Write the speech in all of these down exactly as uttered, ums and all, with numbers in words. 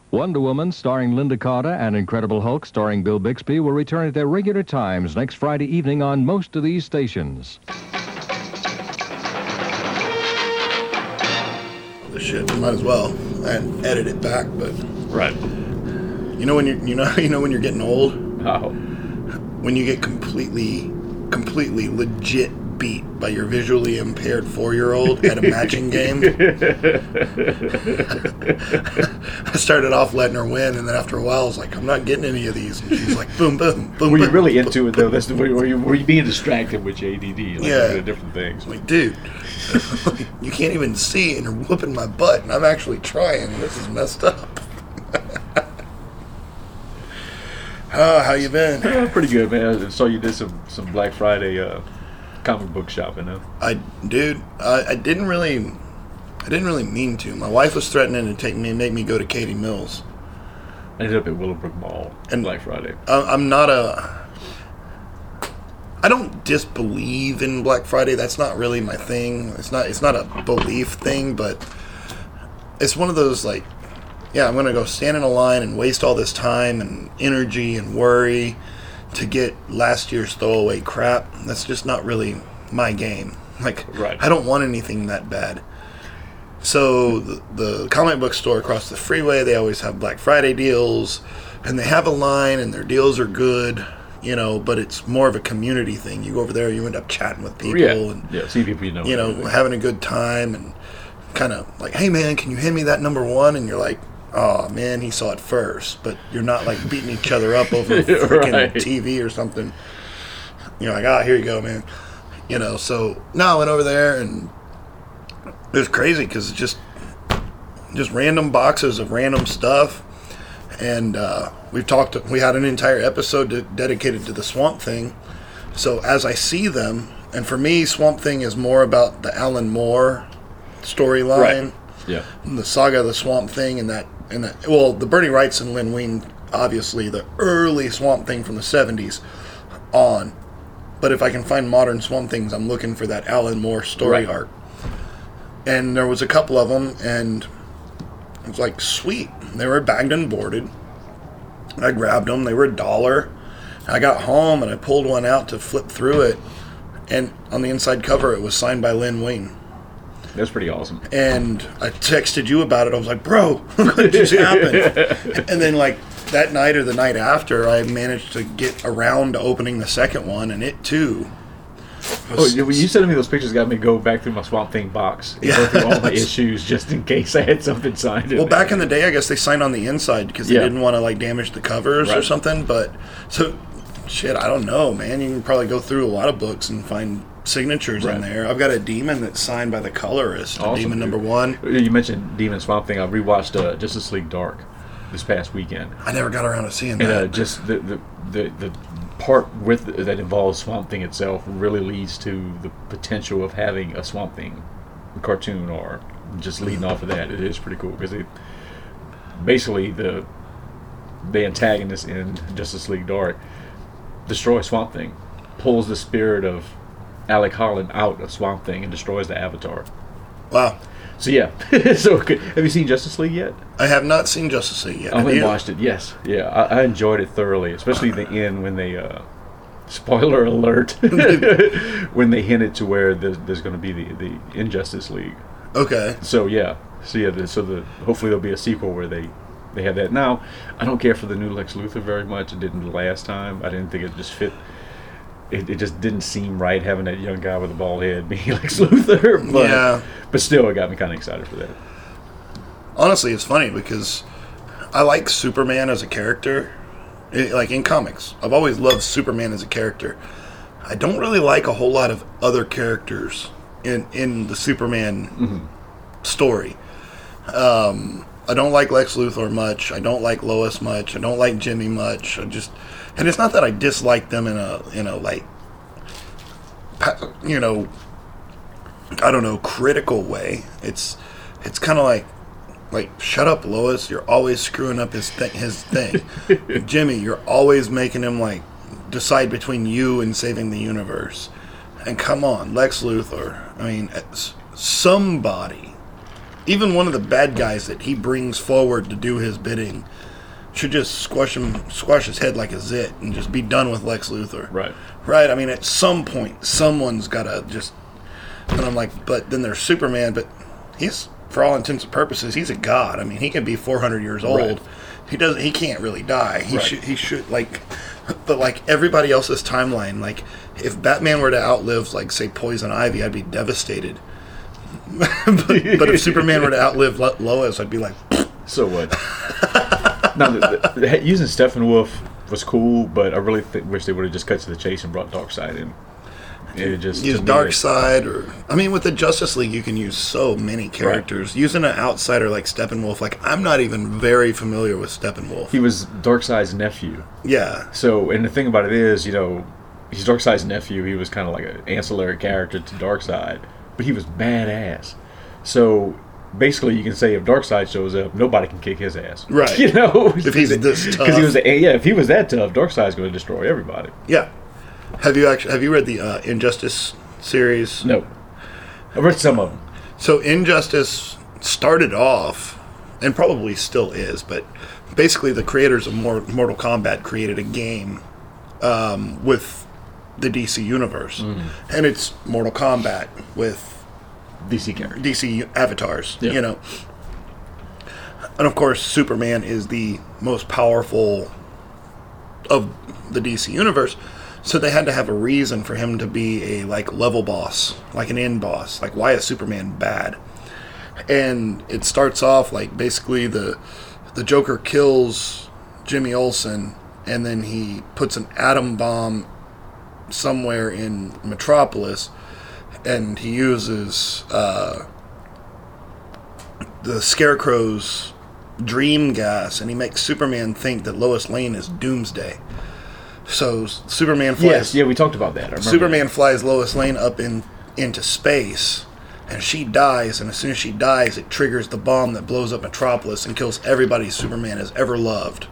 Wonder Woman, starring Linda Carter, and Incredible Hulk, starring Bill Bixby, will return at their regular times next Friday evening on most of these stations. The shit, might as well and edit it back, but right. You know when you you know you know when you're getting old. Oh. When you get completely, completely legit beat by your visually impaired four-year-old at a matching game. I started off letting her win, and then after a while, I was like, I'm not getting any of these. And she's like, boom, boom, boom. Were you boom, really boom, into boom, it, though? That's the, were, you, were you being distracted with your A D D? Like, yeah. looking at different things? I'm like, dude, you can't even see, and you're whooping my butt, and I'm actually trying. This is messed up. Oh, how you been? Yeah, pretty good, man. I saw you did some, some Black Friday uh, comic book shopping, huh? I, dude, I, I didn't really, I didn't really mean to. My wife was threatening to take me, make me go to Katie Mills. I ended up at Willowbrook Mall And Black Friday. I, I'm not a, I don't disbelieve in Black Friday. That's not really my thing. It's not, it's not a belief thing, but it's one of those like, yeah, I'm going to go stand in a line and waste all this time and energy and worry to get last year's throwaway crap. That's just not really my game. Like, right. I don't want anything that bad. So the, the comic book store across the freeway, they always have Black Friday deals, and they have a line, and their deals are good, you know, but it's more of a community thing. You go over there, you end up chatting with people. Yeah, and yeah. See people you know. You know, having a good time, and kind of like, hey, man, can you hand me that number one? And you're like, oh, man, he saw it first. But you're not, like, beating each other up over a freaking right. T V or something. You're like, ah, oh, here you go, man. You know, so, no, I went over there, and it was crazy because it's just, just random boxes of random stuff. And uh, we've talked, we had an entire episode to, dedicated to the Swamp Thing. So as I see them, and for me, Swamp Thing is more about the Alan Moore storyline. Right. Yeah. And the saga of the Swamp Thing and that, and that, well, the Bernie Wrights and Len Wein, obviously the early Swamp Thing from the seventies on. But if I can find modern Swamp Things, I'm looking for that Alan Moore story right. arc. And there was a couple of them, and it was like, sweet. They were bagged and boarded. I grabbed them. They were a dollar. I got home, and I pulled one out to flip through it. And on the inside cover, it was signed by Len Wein. That's pretty awesome. And I texted you about it. I was like, bro, what just happened? And then, like, that night or the night after, I managed to get around to opening the second one, and it, too. Oh, when you sent me those pictures, got me to go back through my Swamp Thing box and yeah. go through all my issues just in case I had something signed. Well, back in the day, I guess they signed on the inside because they yeah. didn't want to, like, damage the covers right. or something. But, so, shit, I don't know, man. You can probably go through a lot of books and find signatures right. in there. I've got a Demon that's signed by the colorist. Awesome, Demon dude. number one. You mentioned Demon Swamp Thing. I rewatched uh, Justice League Dark this past weekend. I never got around to seeing and, that. uh, just the, the the the part with that involves Swamp Thing itself really leads to the potential of having a Swamp Thing cartoon, or just leading off of that. It is pretty cool because it basically the the antagonist in Justice League Dark destroys Swamp Thing, pulls the spirit of Alec Holland out of Swamp Thing and destroys the Avatar. Wow. So yeah. So have you seen Justice League yet? I have not seen Justice League yet. I haven't You? watched it. Yes. Yeah. I, I enjoyed it thoroughly, especially the end when they. Uh, spoiler alert. When they hinted to where there's, there's going to be the the Injustice League. Okay. So yeah. So yeah. The, so the hopefully there'll be a sequel where they. They have that. Now, I don't care for the new Lex Luthor very much. It didn't the last time. I didn't think it just fit. It, it just didn't seem right having that young guy with a bald head being Lex Luthor. But, yeah. But still, it got me kind of excited for that. Honestly, it's funny because I like Superman as a character. It, like in comics, I've always loved Superman as a character. I don't really like a whole lot of other characters in, in the Superman Mm-hmm. story. Um... I don't like Lex Luthor much. I don't like Lois much. I don't like Jimmy much. I just, and it's not that I dislike them in a, in a like, you know, I don't know, critical way. It's, it's kind of like, like, shut up, Lois. You're always screwing up his thing. His thing. Jimmy, you're always making him like decide between you and saving the universe. And come on, Lex Luthor. I mean, it's somebody. even one of the bad guys that he brings forward to do his bidding should just squash him, squash his head like a zit, and just be done with Lex Luthor. Right. Right. I mean, at some point, someone's got to just. And I'm like, but then there's Superman, but he's, for all intents and purposes, he's a god. I mean, he can be four hundred years old. Right. He doesn't. He can't really die. He Right. should. He should like. But like everybody else's timeline, like if Batman were to outlive, like say Poison Ivy, I'd be devastated. but, but if Superman were to outlive Lo- Lois, I'd be like, So what? Now, the, the, the, using Steppenwolf was cool, but I really th- wish they would have just cut to the chase and brought Darkseid in. It just use to me, Darkseid, or I mean, with the Justice League, you can use so many characters. Right. Using an outsider like Steppenwolf, like I'm not even very familiar with Steppenwolf. He was Darkseid's nephew. Yeah. So, and the thing about it is, you know, he's Darkseid's nephew. He was kind of like an ancillary character to Darkseid, but he was badass. So, basically, you can say if Darkseid shows up, nobody can kick his ass. Right. You know, If he's this tough. because he was, yeah, if he was that tough, Darkseid's going to destroy everybody. Yeah. Have you actually have you read the uh, Injustice series? No, I've read some of them. So Injustice started off, and probably still is, but basically the creators of Mor- Mortal Kombat created a game um, with the D C universe, Mm. and it's Mortal Kombat with D C characters. D C avatars, Yeah. you know. And of course, Superman is the most powerful of the D C universe, so they had to have a reason for him to be a like level boss, like an end boss. Like, why is Superman bad? And it starts off like basically the the Joker kills Jimmy Olsen, and then he puts an atom bomb somewhere in Metropolis, and he uses uh, the Scarecrow's dream gas, and he makes Superman think that Lois Lane is Doomsday. So Superman flies. Yes, yeah, we talked about that. I remember Superman that. flies Lois Lane up in into space, and she dies. And as soon as she dies, it triggers the bomb that blows up Metropolis and kills everybody Superman has ever loved.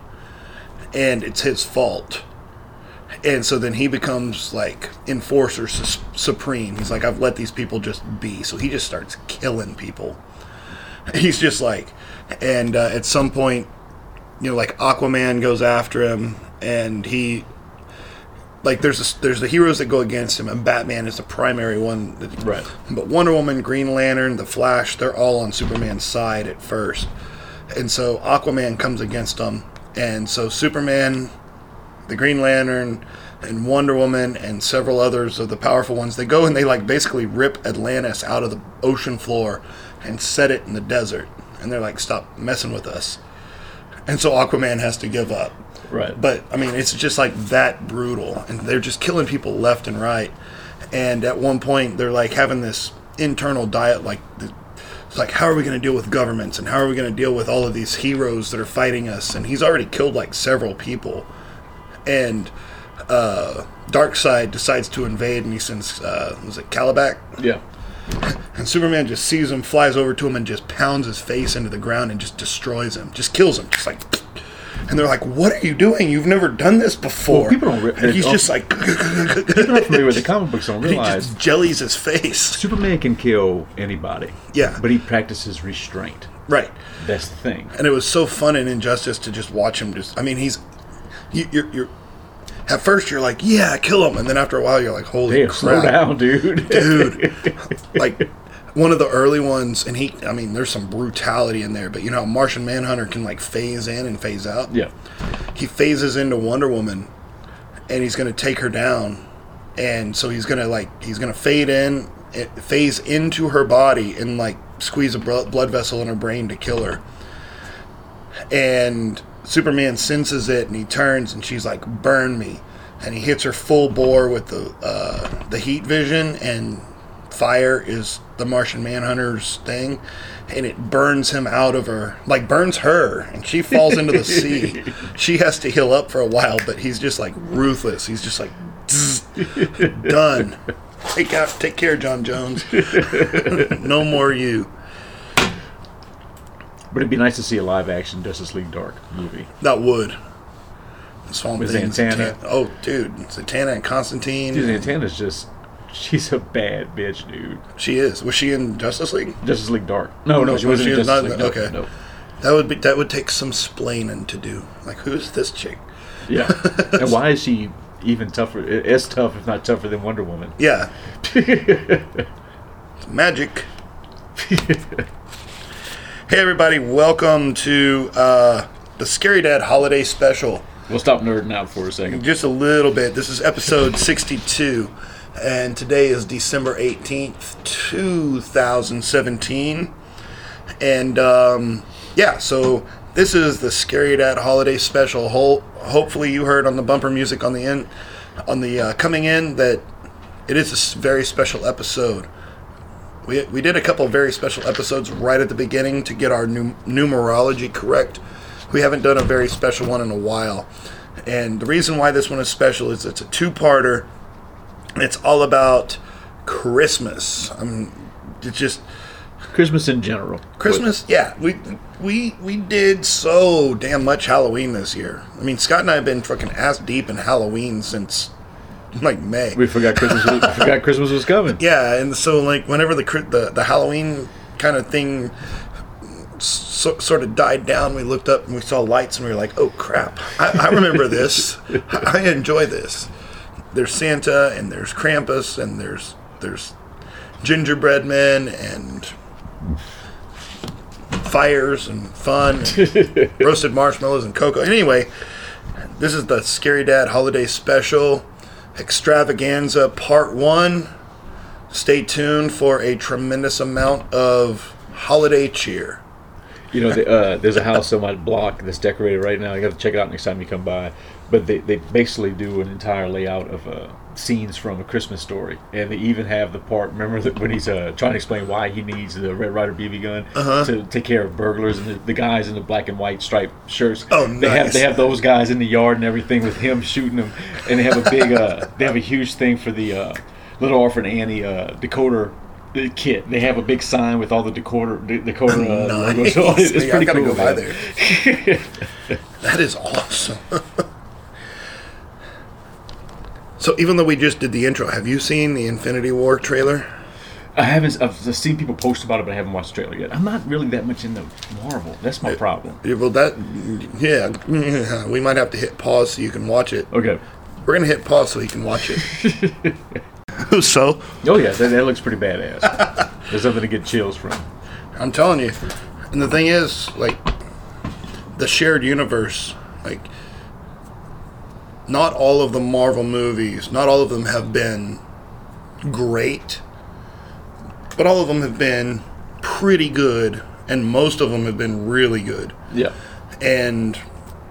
And it's his fault. And so then he becomes like Enforcer su- Supreme. He's like, I've let these people just be. So he just starts killing people. He's just like, and uh, at some point, you know, like Aquaman goes after him, and he, like, there's a, there's the heroes that go against him, and Batman is the primary one. That, Right. But Wonder Woman, Green Lantern, the Flash, they're all on Superman's side at first, and so Aquaman comes against them, and so Superman, the Green Lantern, and Wonder Woman, and several others of the powerful ones, they go and they like basically rip Atlantis out of the ocean floor and set it in the desert, and they're like, stop messing with us. And so Aquaman has to give up. Right. But, I mean, it's just like that brutal. And they're just killing people left and right. And at one point, they're like having this internal diet, like, it's like, how are we going to deal with governments? And how are we going to deal with all of these heroes that are fighting us? And he's already killed like several people. And uh, Darkseid decides to invade, and he sends, uh, was it Calabac? Yeah. And Superman just sees him, flies over to him, and just pounds his face into the ground and just destroys him. Just kills him. Just like... And they're like, what are you doing? You've never done this before. Well, people don't re- and he's oh, just like... People not familiar with the comic books don't he realize just jellies his face. Superman can kill anybody. Yeah. But he practices restraint. Right. That's the thing. And it was so fun in Injustice to just watch him just... I mean, he's... You, you're, you're... At first, you're like, yeah, kill him. And then after a while, you're like, holy Damn, crap. slow down, dude. Dude. Like... One of the early ones, and he, I mean, there's some brutality in there, but you know how Martian Manhunter can, like, phase in and phase out? Yeah. He phases into Wonder Woman, and he's going to take her down. And so he's going to, like, he's going to fade in, phase into her body, and, like, squeeze a blood vessel in her brain to kill her. And Superman senses it, and he turns, and she's like, burn me. And he hits her full bore with the uh, the heat vision, and fire is the Martian Manhunter's thing, and it burns him out of her, like burns her, and she falls into the sea. She has to heal up for a while, but he's just like ruthless. He's just like, done. Take out, take care, John Jones. No more you. But it'd be nice to see a live action Justice League Dark movie. That would. Swamp With Thing, Zatanna. Zatan- oh, dude, Zatanna and Constantine. Dude, Zatanna's just she's a bad bitch, dude. She is. Was she in Justice League? Justice League Dark. No, no, she wasn't she in was Justice not League. in the- No, okay. no. That would be that would take some splaining to do. Like, who's this chick? Yeah. And why is she even tougher? As tough, if not tougher, than Wonder Woman? Yeah. It's magic. Hey everybody, welcome to uh, the Scary Dad Holiday Special. We'll stop nerding out for a second. Just a little bit. This is episode sixty-two, and today is December eighteenth, two thousand seventeen. And um, yeah, so this is the Scary Dad Holiday Special. Ho- hopefully you heard on the bumper music on the in, on the uh, coming in that it is a s- very special episode. We, we did a couple of very special episodes right at the beginning to get our num- numerology correct. We haven't done a very special one in a while. And the reason why this one is special is it's a two-parter. It's all about Christmas. I mean, it's just... Christmas in general. Christmas, yeah. We we we did so damn much Halloween this year. I mean, Scott and I have been fucking ass deep in Halloween since, like, May. We forgot Christmas. Was, forgot Christmas was coming. Yeah, and so like whenever the cri- the, the Halloween kind of thing so, sort of died down, we looked up and we saw lights and we were like, oh crap, I, I remember this. I enjoy this. There's Santa and there's Krampus and there's there's gingerbread men and fires and fun and roasted marshmallows and cocoa. Anyway, this is the Scary Dad Holiday Special Extravaganza Part one. Stay tuned for a tremendous amount of holiday cheer. You know, the, uh, there's a house on my block that's decorated right now. You got to check it out next time you come by. But they, they basically do an entire layout of uh, scenes from A Christmas Story, and they even have the part. Remember that when he's uh, trying to explain why he needs the Red Ryder B B gun Uh-huh. to take care of burglars, and the, the guys in the black and white striped shirts. Oh, They have nice. they have those guys in the yard and everything with him shooting them, and they have a big uh, they have a huge thing for the uh, Little Orphan Annie uh, decoder. The kit. They have a big sign with all the decoder, the decoder uh, Nice. logos on it. It's Yeah, pretty I gotta cool. go by man. there. That is awesome. So even though we just did the intro, have you seen the Infinity War trailer? I haven't. I've seen people post about it, but I haven't watched the trailer yet. I'm not really that much into Marvel. That's my problem. Yeah, well, that yeah, yeah, we might have to hit pause so you can watch it. Okay. We're gonna hit pause so he can watch it. So Oh yeah, that, that looks pretty badass. There's something to get chills from. I'm telling you, and the thing is, like, the shared universe, like, not all of the Marvel movies, not all of them have been great, but all of them have been pretty good, and most of them have been really good. Yeah. And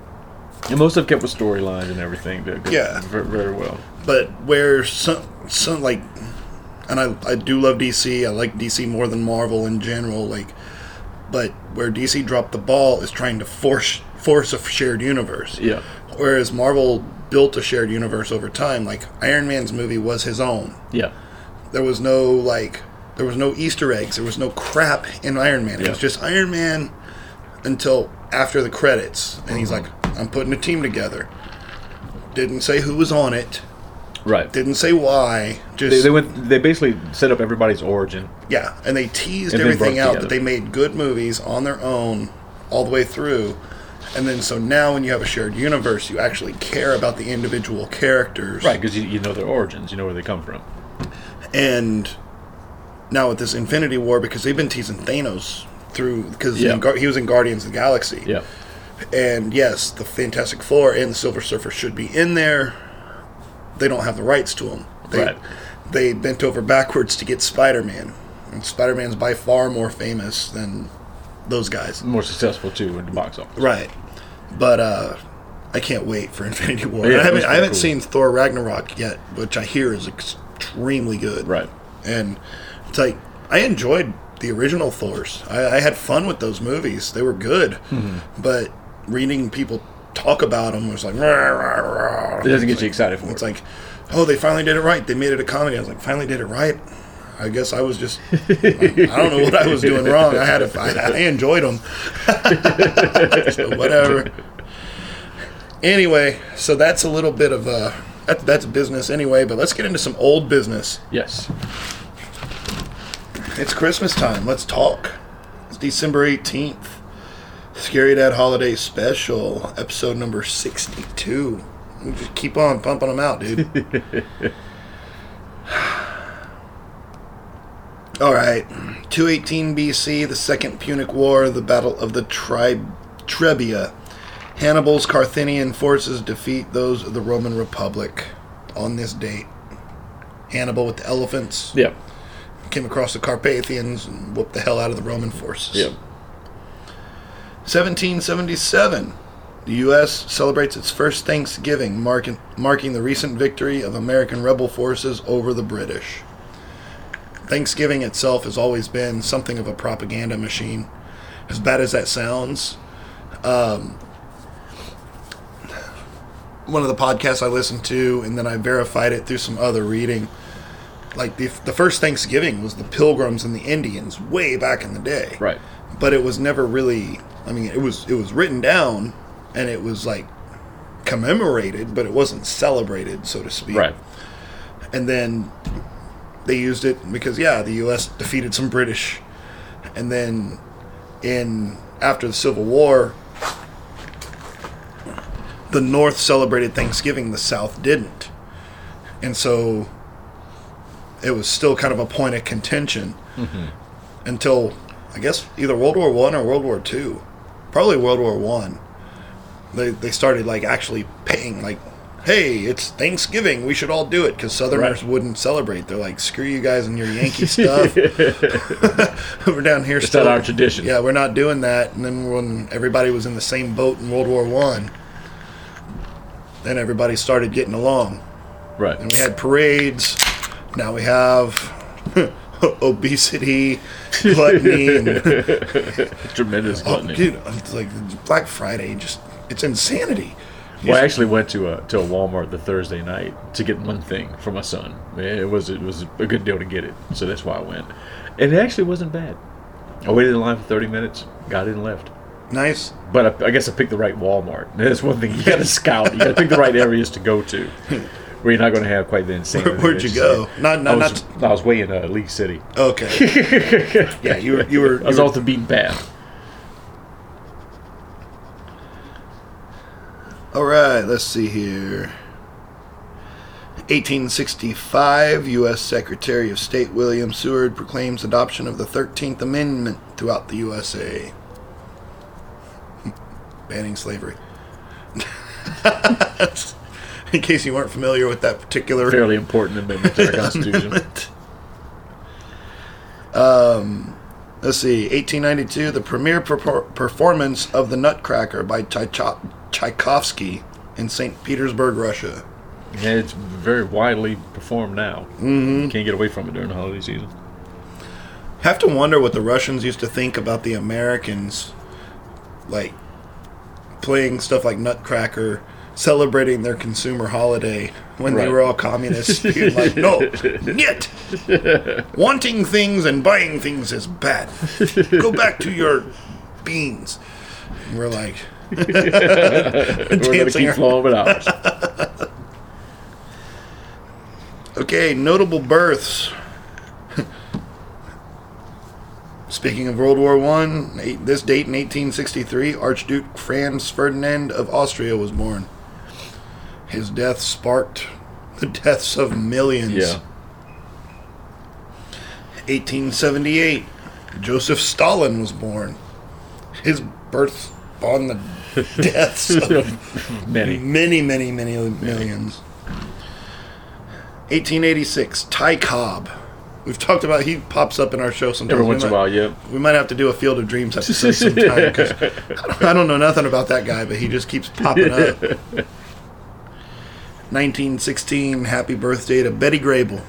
And most have kept with storylines and everything. They're, they're Yeah. Very, very well. but where some some like, and I I do love D C. I like D C more than Marvel in general. Like, but where D C dropped the ball is trying to force force a shared universe. Yeah. Whereas Marvel built a shared universe over time. Like, Iron Man's movie was his own. Yeah. There was no like there was no Easter eggs. There was no crap in Iron Man. It Yeah. was just Iron Man until after the credits, and he's like, I'm putting a team together. Didn't say who was on it. Right. Didn't say why. Just They, they went. They basically set up everybody's origin. yeah, and they teased And then everything brought it out together. that they made good movies on their own all the way through. And then so now when you have a shared universe, you actually care about the individual characters. Right, because you, you know their origins. You know where they come from. And now with this Infinity War, because they've been teasing Thanos through, because Yeah. he was in Guardians of the Galaxy. Yeah. And yes, the Fantastic Four and the Silver Surfer should be in there. They don't have the rights to them. They, Right. They bent over backwards to get Spider-Man. And Spider-Man's by far more famous than those guys. More successful too in the box office. Right. But uh, I can't wait for Infinity War. Yeah, I it haven't, was I pretty haven't cool. seen Thor Ragnarok yet, which I hear is extremely good. Right. And it's like, I enjoyed the original Thors. I, I had fun with those movies. They were good. Mm-hmm. But reading people talk about them was like, rah, rah, rah. It doesn't get you excited for It's it. like, oh, they finally did it right. They made it a comedy. I was like, finally did it right? I guess I was just, I don't know what I was doing wrong. I had, a, I, I enjoyed them. So whatever. Anyway, so that's a little bit of uh, that, that's business anyway, but let's get into some old business. Yes. It's Christmas time. Let's talk. It's December eighteenth. Scary Dad Holiday Special, episode number sixty-two. We just keep on pumping them out, dude. All right. two eighteen B C, the Second Punic War, the Battle of the Tri- Trebia. Hannibal's Carthaginian forces defeat those of the Roman Republic on this date. Hannibal with the elephants. Yep. Came across the Carpathians and whooped the hell out of the Roman forces. Yep. seventeen seventy-seven. The U S celebrates its first Thanksgiving, marking, marking the recent victory of American rebel forces over the British. Thanksgiving itself has always been something of a propaganda machine. As bad as that sounds, um, one of the podcasts I listened to, and then I verified it through some other reading, like the, the first Thanksgiving was the Pilgrims and the Indians way back in the day. Right. But it was never really, I mean, it was it was written down, and it was like commemorated, but it wasn't celebrated, so to speak. Right. And then they used it because, yeah, the U S defeated some British. And then in after the Civil War, the North celebrated Thanksgiving, the South didn't. And so it was still kind of a point of contention mm-hmm. until, I guess, either World War One or World War Two. Probably World War One. They they started like actually paying, like, hey, it's Thanksgiving, we should all do it, because Southerners right. wouldn't celebrate. They're like, screw you guys and your Yankee stuff. We're down here it's still. It's not our tradition. Yeah, we're not doing that. And then when everybody was in the same boat in World War One, then everybody started getting along. Right. And we had parades. Now we have obesity, gluttony, and tremendous gluttony. Oh, dude, it's like Black Friday, just it's insanity. Well, I actually went to a to a Walmart the Thursday night to get one thing for my son. It was it was a good deal to get it, so that's why I went. And it actually wasn't bad. I waited in line for thirty minutes, got it and left. Nice. But I, I guess I picked the right Walmart. That's one thing you got to scout. You got to pick the right areas to go to, where you're not going to have quite the insane. Where, where'd you go? Not, not, I was, not. I was way in uh, League City. Okay. Yeah, you were. You were. You I was were, off the beaten path. All right. Let's see here. eighteen sixty-five, U S Secretary of State William Seward proclaims adoption of the thirteenth Amendment throughout the U S A. Banning slavery. In case you weren't familiar with that particular... Fairly important amendment to our Constitution. um, let's see. eighteen ninety-two, the premiere per- performance of The Nutcracker by Tchai- Tchaikovsky in Saint Petersburg, Russia. Yeah, it's very widely performed now. Mm-hmm. You can't get away from it during the holiday season. Have to wonder what the Russians used to think about the Americans, like, playing stuff like Nutcracker, celebrating their consumer holiday when right. they were all communists. Being like, no, yet wanting things and buying things is bad. Go back to your beans. And we're like, we're going to keep flowing with ours. Okay, notable births. Speaking of World War One, this date in eighteen sixty-three, Archduke Franz Ferdinand of Austria was born. His death sparked the deaths of millions. Yeah. eighteen seventy-eight, Joseph Stalin was born. His birth spawned the deaths of many, many, many, many millions. eighteen eighty-six, Ty Cobb. We've talked about, he pops up in our show sometimes. Every once in a while, yeah. We might have to do a Field of Dreams episode sometime, because I don't know nothing about that guy, but he just keeps popping up. nineteen sixteen, happy birthday to Betty Grable.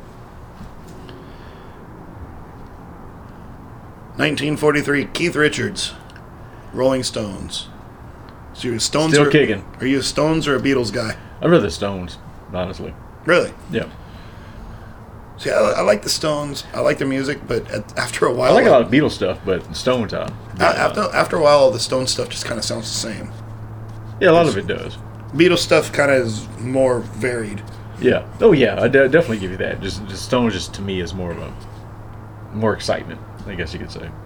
nineteen forty-three, Keith Richards, Rolling Stones. So you're a Stones Still or, kicking. Are you a Stones or a Beatles guy? I'd rather Stones, honestly. Really? Yeah. See, I, I like the Stones. I like their music, but at, after a while... I like a lot of Beatles stuff, but Stones, I... After, after a while, the Stones stuff just kind of sounds the same. Yeah, a lot of it does. Beatles stuff kind of is more varied. Yeah. Oh yeah, I de- definitely give you that. Just, just Stones, just to me, is more of a more excitement, I guess you could say.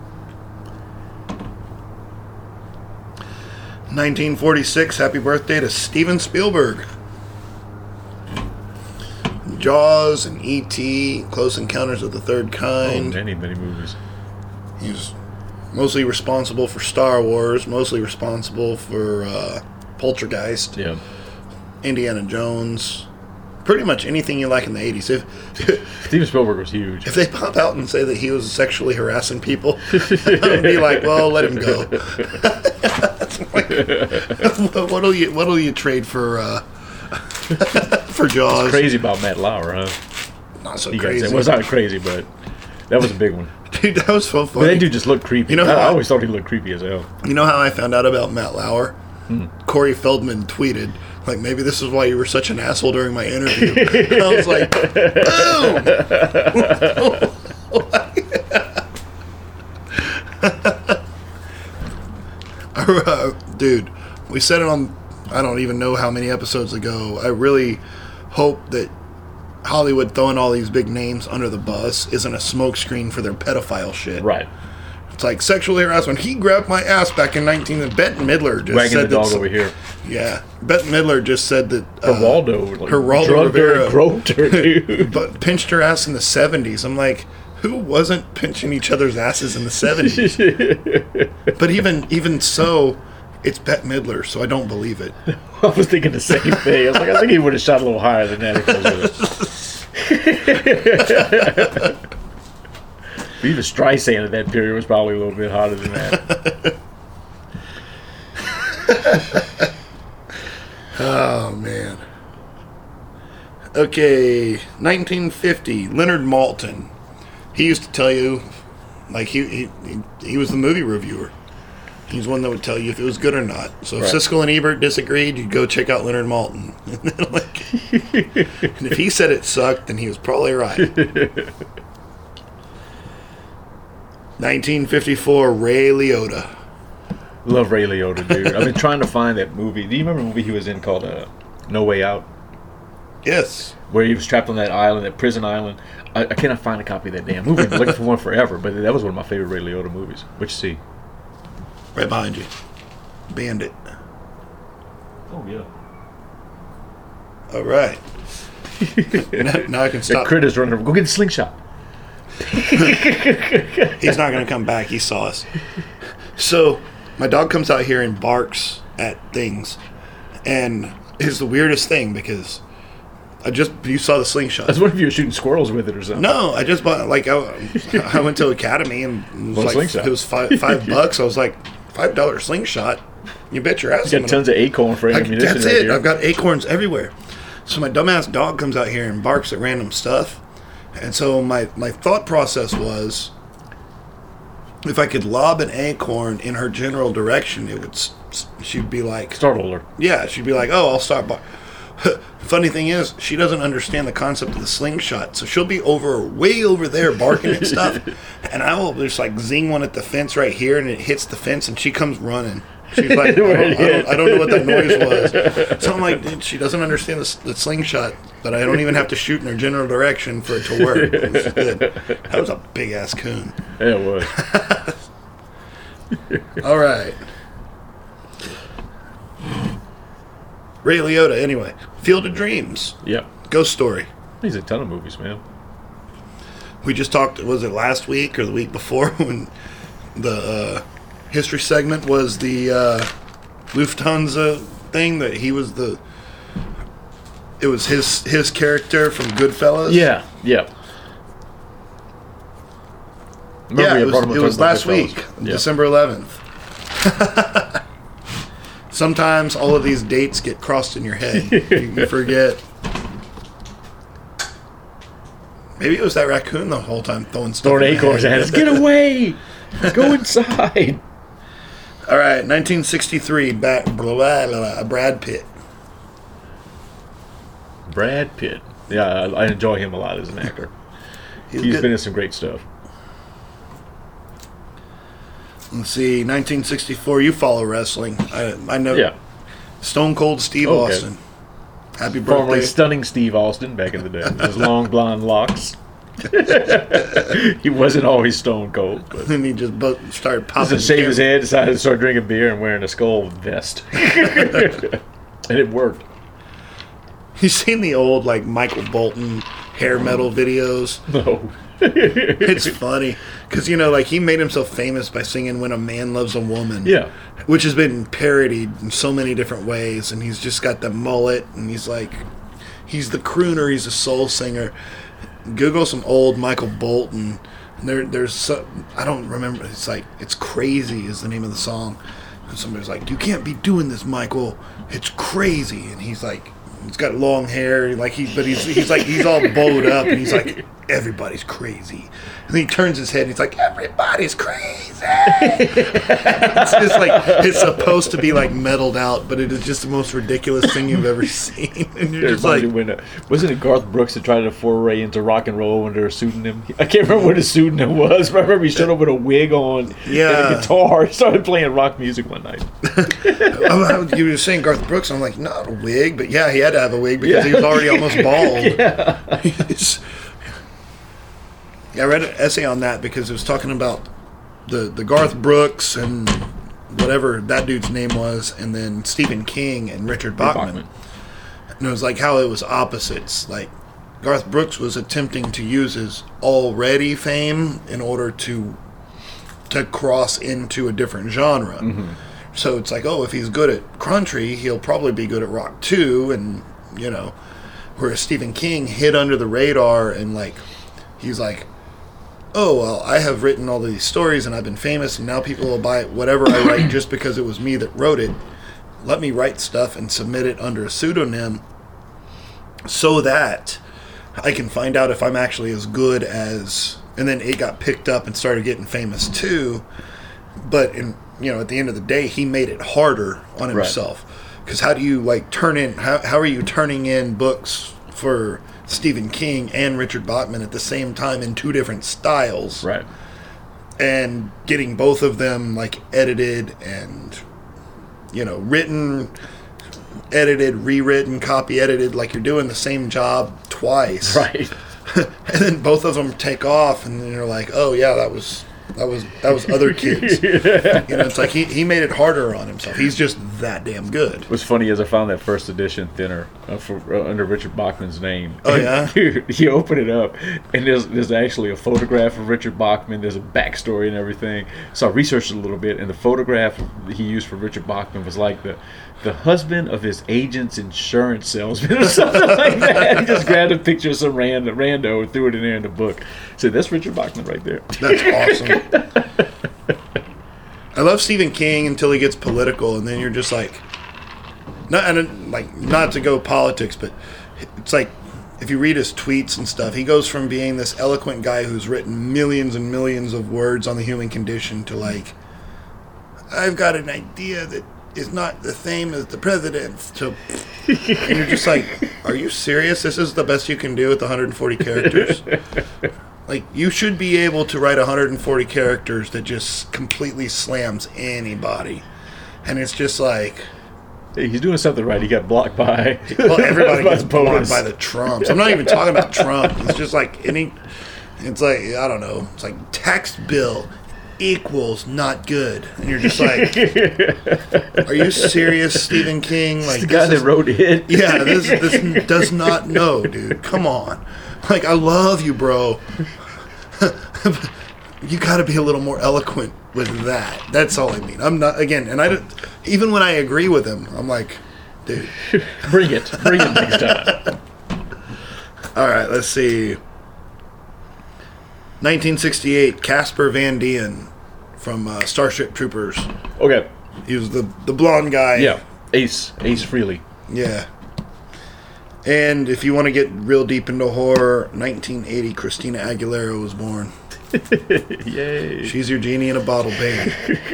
nineteen forty-six, happy birthday to Steven Spielberg. Jaws and E T, Close Encounters of the Third Oh, Kind. many, many movies. He was mostly responsible for Star Wars, mostly responsible for uh, Poltergeist, Yeah. Indiana Jones, pretty much anything you like in the eighties. If Steven Spielberg was huge. if they pop out and say that he was sexually harassing people, I'd be like, well, let him go. Like, what'll you what'll you trade for uh, for Jaws? Crazy about Matt Lauer, huh? Not so You guys crazy. say, well, it's not crazy, but that was a big one. Dude, that was so But funny. that dude just looked creepy. You know I, how I I- always thought he looked creepy as hell. You know how I found out about Matt Lauer? Hmm. Corey Feldman tweeted, like, maybe this is why you were such an asshole during my interview. I was like, boom! uh, dude, we said it on, I don't even know how many episodes ago. I really hope that Hollywood throwing all these big names under the bus isn't a smokescreen for their pedophile shit. Right. It's like sexual harassment. He grabbed my ass back in nineteen. Bette Midler just Wagging the said dog that. over here. Yeah, Bette Midler just said that Her uh, Waldo. Like, Geraldo drugged her Rivera. and groped her, dude. but pinched her ass in the seventies. I'm like, who wasn't pinching each other's asses in the seventies? But even even so, it's Bette Midler, so I don't believe it. I was thinking the same thing. I was like, I think he would have shot a little higher than that if he was with it. Even Streisand at that period was probably a little bit hotter than that. Oh man. Okay, nineteen fifty. Leonard Maltin. He used to tell you, like he he, he was the movie reviewer. He's one that would tell you if it was good or not. So if Right. Siskel and Ebert disagreed, you'd go check out Leonard Maltin. Like, and if he said it sucked, then he was probably right. nineteen fifty-four, Ray Liotta. Love Ray Liotta, dude. I've been trying to find that movie. Do you remember the movie he was in called uh, No Way Out? Yes. Where he was trapped on that island, that prison island. I, I cannot find a copy of that damn movie. I've been looking for one forever, but that was one of my favorite Ray Liotta movies. What you see? Right behind you. Bandit. Oh, yeah. All right. now, now I can The stop. critter's running over. Go get the slingshot. He's not going to come back. He saw us. So, my dog comes out here and barks at things. And it's the weirdest thing because I just, you saw the I slingshot. was wondering if you were shooting squirrels with it or something. No, I just bought, like, I, I went to Academy and it was, What a like, slingshot. it was five, five bucks. I was like, five dollar slingshot? You bet your ass. You I'm got gonna- tons of acorn for I, ammunition that's right it. here. I've got acorns everywhere. So my dumbass dog comes out here and barks at random stuff. And so my, my thought process was, if I could lob an acorn in her general direction, it would. s- s- She'd be like, Startle her. yeah. She'd be like, oh, I'll start. Bar-. Funny thing is, she doesn't understand the concept of the slingshot, so she'll be over, way over there, barking at stuff, and I will just like zing one at the fence right here, and it hits the fence, and she comes running. She's like, I don't, I don't, I don't know what that noise was. So I'm like, dude, she doesn't understand the, the slingshot, but I don't even have to shoot in her general direction for it to work. It was good. That was a big ass coon. Yeah, it was. All right. Ray Liotta, anyway. Field of Dreams. Yep. Ghost Story. He's in a ton of movies, man. We just talked, was it last week or the week before when the uh, history segment was the uh, Lufthansa thing that he was the, it was his his character from Goodfellas? Yeah, yeah. Remember Yeah, we it had was, brought him up it was talking about last Goodfellas. week, Yeah. December eleventh. Sometimes all of these dates get crossed in your head. You, you forget. Maybe it was that raccoon the whole time throwing stuff. Throwing in my acorns head. at us. Get away! Go inside! All right, nineteen sixty-three, ba- blah, blah, blah, blah, Brad Pitt. Brad Pitt. Yeah, I, I enjoy him a lot as an actor. He's He's good. been in some great stuff. Let's see, nineteen sixty-four. You follow wrestling. I, I know. Yeah. Stone Cold Steve Okay. Austin. Happy Formerly birthday. stunning Steve Austin back in the day. With his long blonde locks. He wasn't always stone cold. But And he just bo- started popping. to shave his the head, decided to start drinking beer and wearing a skull vest. And it worked. camera. You seen the old like Michael Bolton hair metal videos? No. It's funny because you know, like he made himself famous by singing "When a Man Loves a Woman," Yeah. which has been parodied in so many different ways. And he's just got the mullet, and he's like, he's the crooner, he's a soul singer. Google some old Michael Bolton. And there, there's so, I don't remember. It's like it's crazy is the name of the song. And somebody's like, "You can't be doing this, Michael. It's crazy." And he's like, he's got long hair, like he, but he's he's like he's all bowed up, and he's like, "Everybody's crazy." And then he turns his head, and he's like, "Everybody's crazy." It's just like it's supposed to be like metaled out, but it is just the most ridiculous thing you've ever seen. And you're just like, when, uh, wasn't it Garth Brooks that tried to foray into rock and roll under a pseudonym? I can't remember what his pseudonym was, but I remember he showed up with a wig on Yeah. and a guitar. He started playing rock music one night. oh, you were saying Garth Brooks, and I'm like, not a wig, but yeah, he had to have a wig because he was already almost bald. Yeah. It's- I read an essay on that because it was talking about the, the Garth Brooks and whatever that dude's name was, and then Stephen King and Richard Bachman. Bachman. And it was like how it was opposites. Like Garth Brooks was attempting to use his already fame in order to to cross into a different genre. Mm-hmm. So it's like, oh, if he's good at country, he'll probably be good at rock too, and you know, whereas Stephen King hid under the radar and like he's like, oh, well, I have written all these stories and I've been famous and now people will buy whatever I write just because it was me that wrote it. Let me write stuff and submit it under a pseudonym so that I can find out if I'm actually as good as... And then it got picked up and started getting famous too. But, in, you know, at the end of the day, he made it harder on himself. Because how do you, like, turn in... How, how are you turning in books for... Stephen King and Richard Bachman at the same time in two different styles, Right. and getting both of them like edited and you know written, edited, rewritten, copy edited, like you're doing the same job twice, Right. and then both of them take off, and then you're like, oh yeah, that was that was that was other kids. You know, it's like he he made it harder on himself. He's just that damn good. What's funny is I found that first edition thinner uh, for, uh, under Richard Bachman's name. Oh, yeah? Dude, you open it up, and there's there's actually a photograph of Richard Bachman. There's a backstory and everything. So I researched it a little bit, and the photograph he used for Richard Bachman was like the the husband of his agent's insurance salesman or something like that. He just grabbed a picture of some random rando and threw it in there in the book. So that's Richard Bachman right there. That's awesome. I love Stephen King until he gets political, and then you're just like, not and like not to go politics, but it's like if you read his tweets and stuff, he goes from being this eloquent guy who's written millions and millions of words on the human condition to like, I've got an idea that is not the same as the president's. To, and you're just like, are you serious? This is the best you can do with one hundred forty characters? Like, you should be able to write one hundred forty characters that just completely slams anybody. And it's just like... Hey, he's doing something right. He got blocked by... Well, everybody by gets his blocked opponents. by the Trumps. I'm not even talking about Trump. It's just like any... It's like, I don't know. It's like tax bill equals not good. And you're just like... Are you serious, Stephen King? Like the guy this that is- wrote it. Yeah, this, this does not know, dude. Come on. Like, I love you, bro. You got to be a little more eloquent with that. That's all I mean. I'm not, again, and I don't, even when I agree with him, I'm like, dude. Bring it. Bring it next time. All right, let's see. nineteen sixty-eight, Casper Van Dien from uh, Starship Troopers. Okay. He was the, the blonde guy. Yeah. Ace. Ace Frehley. Yeah. And if you want to get real deep into horror, nineteen eighty, Christina Aguilera was born. Yay. She's your genie in a bottle, baby.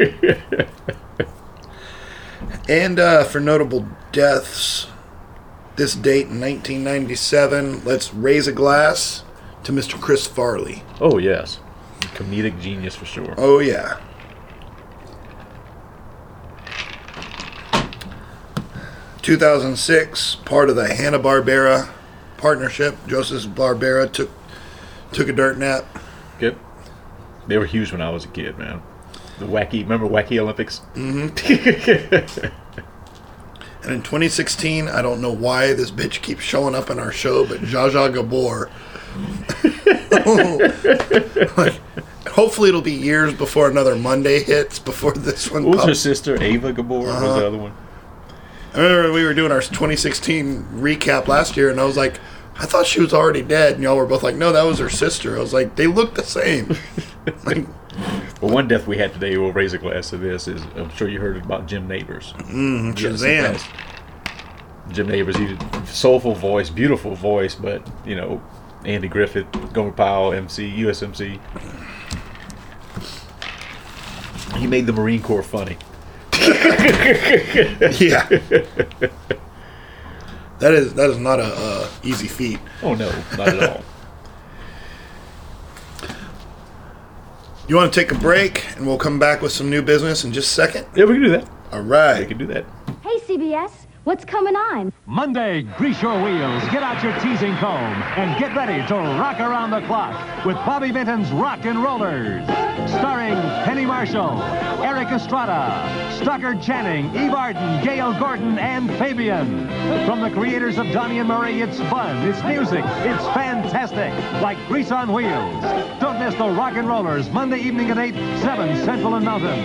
And uh, for notable deaths, this date in nineteen ninety-seven, let's raise a glass to Mister Chris Farley. Oh, yes. Comedic genius for sure. Oh, yeah. two thousand six, part of the Hanna-Barbera partnership. Joseph Barbera took took a dirt nap. Good. They were huge when I was a kid, man. The wacky, remember Wacky Olympics? Mm-hmm. And in twenty sixteen, I don't know why this bitch keeps showing up in our show, but Zsa Zsa Gabor. Like, hopefully it'll be years before another Monday hits, before this one What was her pops. sister? Ava Gabor Uh-huh. was the other one. I remember we were doing our twenty sixteen recap last year, and I was like, I thought she was already dead. And y'all were both like, no, that was her sister. I was like, they look the same. Like, Well, one death we had today, we'll raise a glass to this, is I'm sure you heard about Jim Neighbors. mm, Yes, Shazam. yes. Jim Neighbors, he did soulful voice, beautiful voice, but, you know, Andy Griffith, Gomer Pyle, M C, U S M C. He made the Marine Corps funny. Yeah. That is that is not a uh, easy feat. Oh, no, not at all. You want to take a break, and we'll come back with some new business in just a second? Yeah, we can do that. All We right. can do that. Hey, C B S, what's coming on? Monday, grease your wheels, get out your teasing comb, and get ready to rock around the clock with Bobby Vinton's Rock and Rollers. Starring Penny Marshall, Eric Estrada, Stockard Channing, Eve Arden, Gail Gordon, and Fabian. From the creators of Donnie and Marie, it's fun, it's music, it's fantastic, like Grease on Wheels. Don't miss the Rock and Rollers, Monday evening at eight, seven Central and Mountain.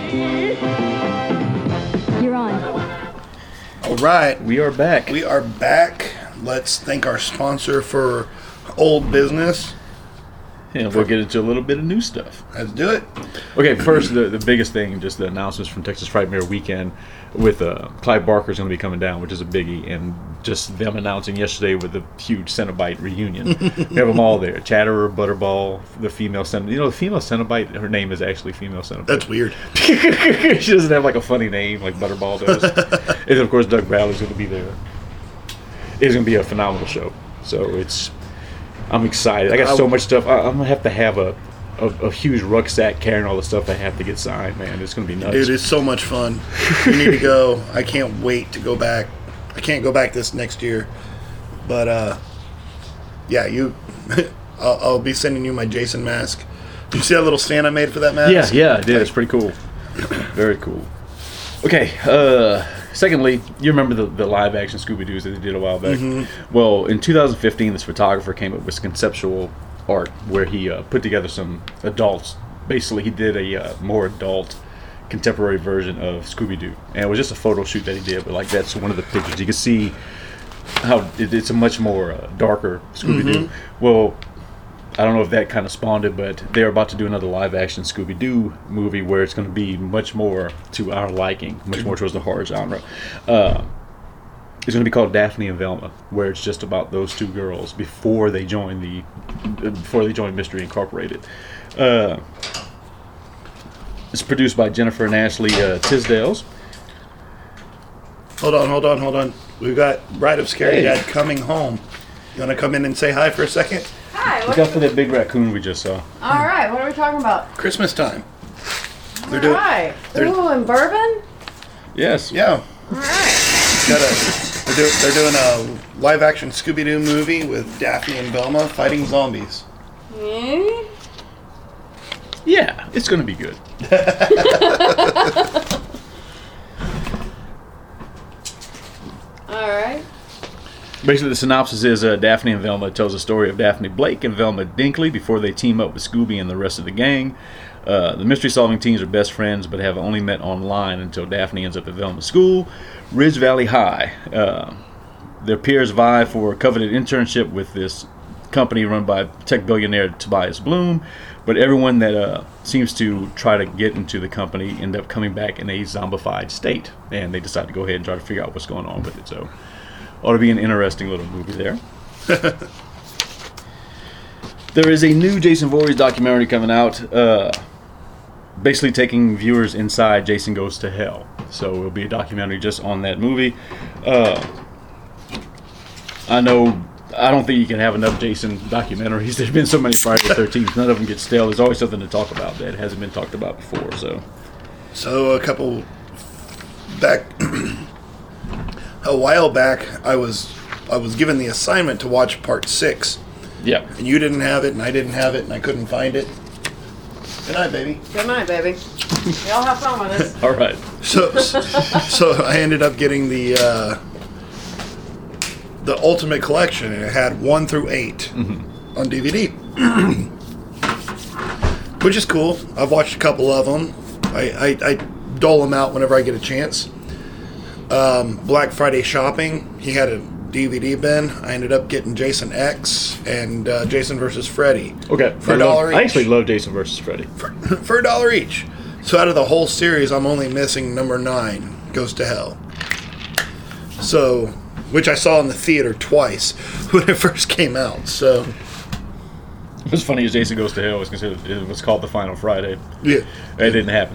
You're on. All right. We are back. We are back. Let's thank our sponsor for old business. And we'll get into a little bit of new stuff. Let's do it. Okay, first, the, the biggest thing, just the announcements from Texas Frightmare Weekend with uh, Clive Barker's going to be coming down, which is a biggie, and just them announcing yesterday with the huge Cenobite reunion. We have them all there. Chatterer, Butterball, the female Cenobite. You know, the female Cenobite, her name is actually female Cenobite. That's weird. She doesn't have like a funny name like Butterball does. And then, of course, Doug Bradley's going to be there. It's going to be a phenomenal show. So it's... I'm excited. I got so much stuff. I, I'm gonna have to have a, a a huge rucksack carrying all the stuff I have to get signed. Man, it's gonna be nuts. Dude, it's so much fun. We need to go. I can't wait to go back. I can't go back this next year. But, uh, yeah, you... I'll, I'll be sending you my Jason mask. Did you see that little stand I made for that mask? Yeah, yeah, I did. It's pretty cool. Very cool. Okay. Uh, secondly, you remember the, the live action Scooby Doo's that they did a while back? Mm-hmm. Well, in two thousand fifteen, this photographer came up with conceptual art where he uh, put together some adults. Basically, he did a uh, more adult contemporary version of Scooby Doo, and it was just a photo shoot that he did. But like, that's one of the pictures. You can see how it, it's a much more uh, darker Scooby Doo. Mm-hmm. Well, I don't know if that kind of spawned it, but they're about to do another live-action Scooby-Doo movie where it's going to be much more to our liking, much more towards the horror genre. Uh, it's going to be called Daphne and Velma, where it's just about those two girls before they join the before they join Mystery Incorporated. Uh, it's produced by Jennifer and Ashley uh, Tisdales. Hold on, hold on, hold on. We've got Bride of Scary Hey. Dad coming home. You want to come in and say hi for a second? Hi. Look What, out for that big raccoon we just saw. all right. What are we talking about? Christmas time. They're All doing, right. they're- Ooh, and bourbon. Yes. yeah. All right. Got a, they're, do, they're doing a live action Scooby Doo movie with Daphne and Velma fighting zombies. Mm. Yeah, it's going to be good. All right. Basically, the synopsis is uh, Daphne and Velma tells the story of Daphne Blake and Velma Dinkley before they team up with Scooby and the rest of the gang. Uh, the mystery-solving teens are best friends, but have only met online until Daphne ends up at Velma's school, Ridge Valley High. Uh, their peers vie for a coveted internship with this company run by tech billionaire Tobias Bloom, but everyone that uh, seems to try to get into the company end up coming back in a zombified state, and they decide to go ahead and try to figure out what's going on with it. So, ought to be an interesting little movie there. There is a new Jason Voorhees documentary coming out, uh, basically taking viewers inside Jason Goes to Hell. So it'll be a documentary just on that movie. Uh, I know, I don't think you can have enough Jason documentaries. There's been so many Friday the thirteenth, none of them get stale. There's always something to talk about that hasn't been talked about before. So So a couple back a a while back, I was I was given the assignment to watch part six, Yeah. and you didn't have it, and I didn't have it, and I couldn't find it. Good night, baby. Good night, baby. Y'all have fun with this. All right. So, so I ended up getting the uh, the Ultimate Collection, and it had one through eight Mm-hmm. on D V D, which is cool. I've watched a couple of them. I, I, I dole them out whenever I get a chance. Um, Black Friday shopping, he had a D V D bin. I ended up getting Jason X and uh, Jason versus Freddy. Okay. For I a love- dollar I each. actually love Jason versus Freddy. For, for a dollar each. So out of the whole series, I'm only missing number nine, Goes to Hell. So, which I saw in the theater twice when it first came out. So, What's funny is Jason Goes to Hell was considered, it was called the Final Friday. yeah. It didn't happen.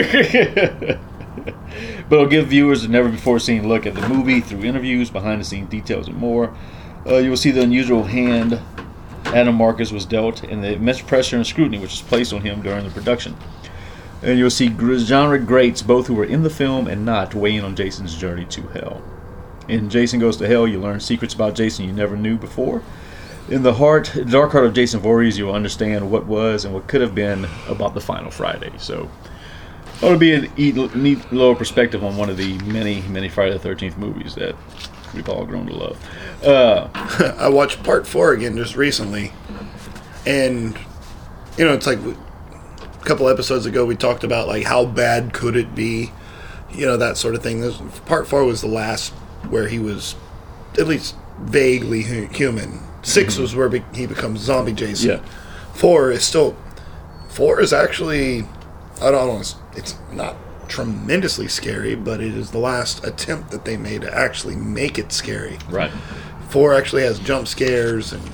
But it'll give viewers a never-before-seen look at the movie through interviews, behind-the-scenes details, and more. Uh, you will see the unusual hand Adam Marcus was dealt and the immense pressure and scrutiny which was placed on him during the production. And you'll see gr- genre greats, both who were in the film and not, weigh in on Jason's journey to hell. In Jason Goes to Hell, you learn secrets about Jason you never knew before. In the heart, dark heart of Jason Voorhees, you will understand what was and what could have been about the Final Friday. So, it'll be a neat, neat little perspective on one of the many, many Friday the thirteenth movies that we've all grown to love. Uh, I watched part four again just recently. And, you know, it's like a couple episodes ago we talked about, like, how bad could it be? You know, that sort of thing. This, part four was the last where he was at least vaguely hu- human. Six was where be- he becomes zombie Jason. Yeah. Four is still... Four is actually... I don't know. It's, it's not tremendously scary, but it is the last attempt that they made to actually make it scary. right. Four actually has jump scares and,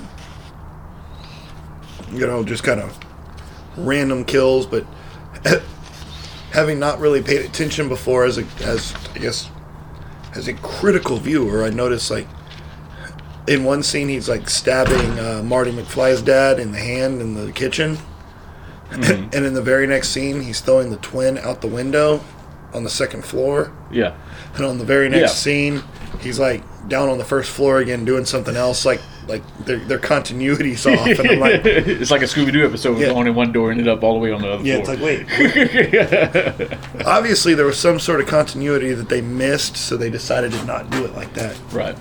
you know, just kind of random kills. But having not really paid attention before, as a, as I guess, as a critical viewer, I noticed, like, in one scene he's like stabbing uh, Marty McFly's dad in the hand in the kitchen. Mm-hmm. And in the very next scene, he's throwing the twin out the window on the second floor. Yeah. And on the very next Yeah. scene, he's like down on the first floor again doing something else. Like like their their continuity's off. And I'm like, It's like a Scooby-Doo episode. Yeah. Going in one door, ended up all the way on the other yeah, floor. it's like, wait. Obviously, there was some sort of continuity that they missed, so they decided to not do it like that. Right.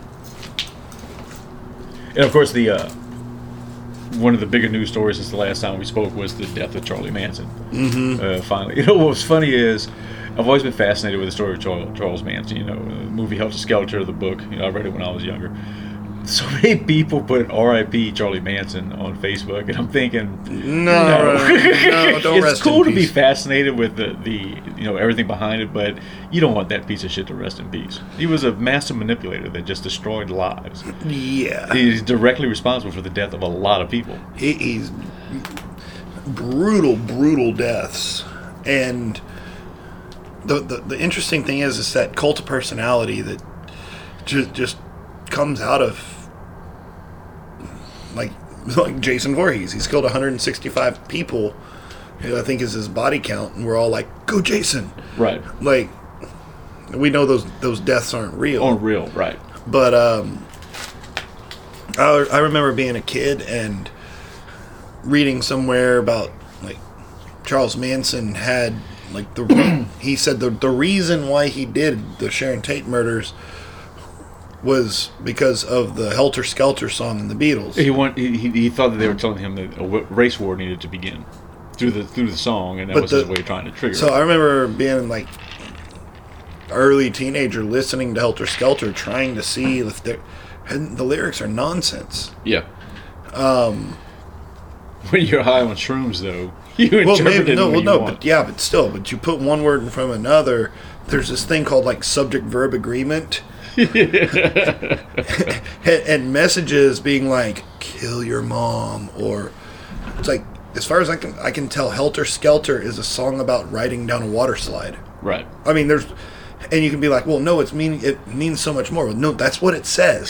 And of course, the uh, one of the bigger news stories since the last time we spoke was the death of Charlie Manson. Mm-hmm. Uh, finally, you know what's funny is I've always been fascinated with the story of Charles, Charles Manson. You know, the movie Helter Skelter, the book. You know, I read it when I was younger. So many people put R I P Charlie Manson on Facebook, and I'm thinking, No, no, no, don't it's rest cool in to be peace. fascinated with the, the you know everything behind it, but you don't want that piece of shit to rest in peace. He was a massive manipulator that just destroyed lives. Yeah. He's directly responsible for the death of a lot of people. He, he's brutal, brutal deaths. And the, the the interesting thing is, is that cult of personality that just just comes out of like like Jason Voorhees. He's killed one hundred sixty-five people. I think is his body count, and we're all like, "Go, Jason!" Right. Like, we know those those deaths aren't real. Oh, real. Right. But um, I, I remember being a kid and reading somewhere about, like, Charles Manson had, like, the he said the the reason why he did the Sharon Tate murders was because of the Helter Skelter song in the Beatles. He want he, he he thought that they were telling him that a w- race war needed to begin through the through the song, and that But was the- his way of trying to trigger. So it. I remember being, like, early teenager listening to Helter Skelter, trying to see if they're, and the lyrics are nonsense. Yeah. Um. When you're high on shrooms, though, you Well, interpret maybe it no, the way well, you no, want. but yeah, but still, but you put one word in front of another. There's this thing called, like, subject-verb agreement, and, and messages being like, "Kill your mom," or it's like, as far as I can, I can tell, "Helter Skelter" is a song about riding down a water slide. Right. I mean, there's, and you can be like, "Well, no, it's mean it means so much more." Well, no, that's what it says.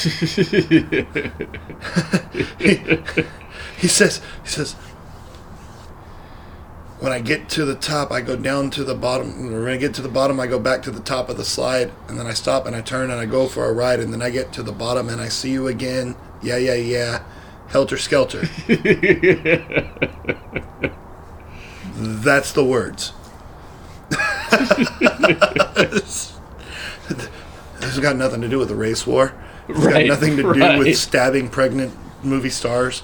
he, he says, he says, when I get to the top, I go down to the bottom. When I get to the bottom, I go back to the top of the slide, and then I stop and I turn and I go for a ride, and then I get to the bottom and I see you again. Yeah, yeah, yeah. Helter Skelter. That's the words. This has got nothing to do with the race war. It's Right, got nothing to do right. with stabbing pregnant movie stars.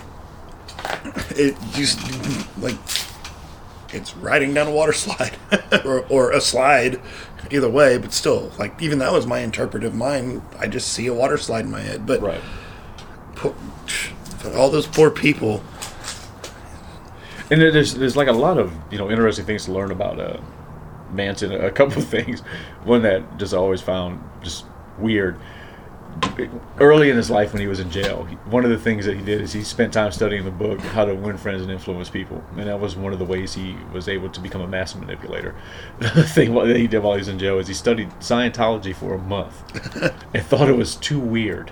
It just, like, it's riding down a water slide. or, or a slide. Either way, but still, like, even that was my interpretive mind. I just see a water slide in my head. But Right. poor, all those poor people. And there's there's like a lot of, you know, interesting things to learn about uh, Manson. A couple of things. One that just always found just weird. Early in his life when he was in jail, he, one of the things that he did is he spent time studying the book How to Win Friends and Influence People, and that was one of the ways he was able to become a master manipulator. Another thing that he did while he was in jail is he studied Scientology for a month and thought it was too weird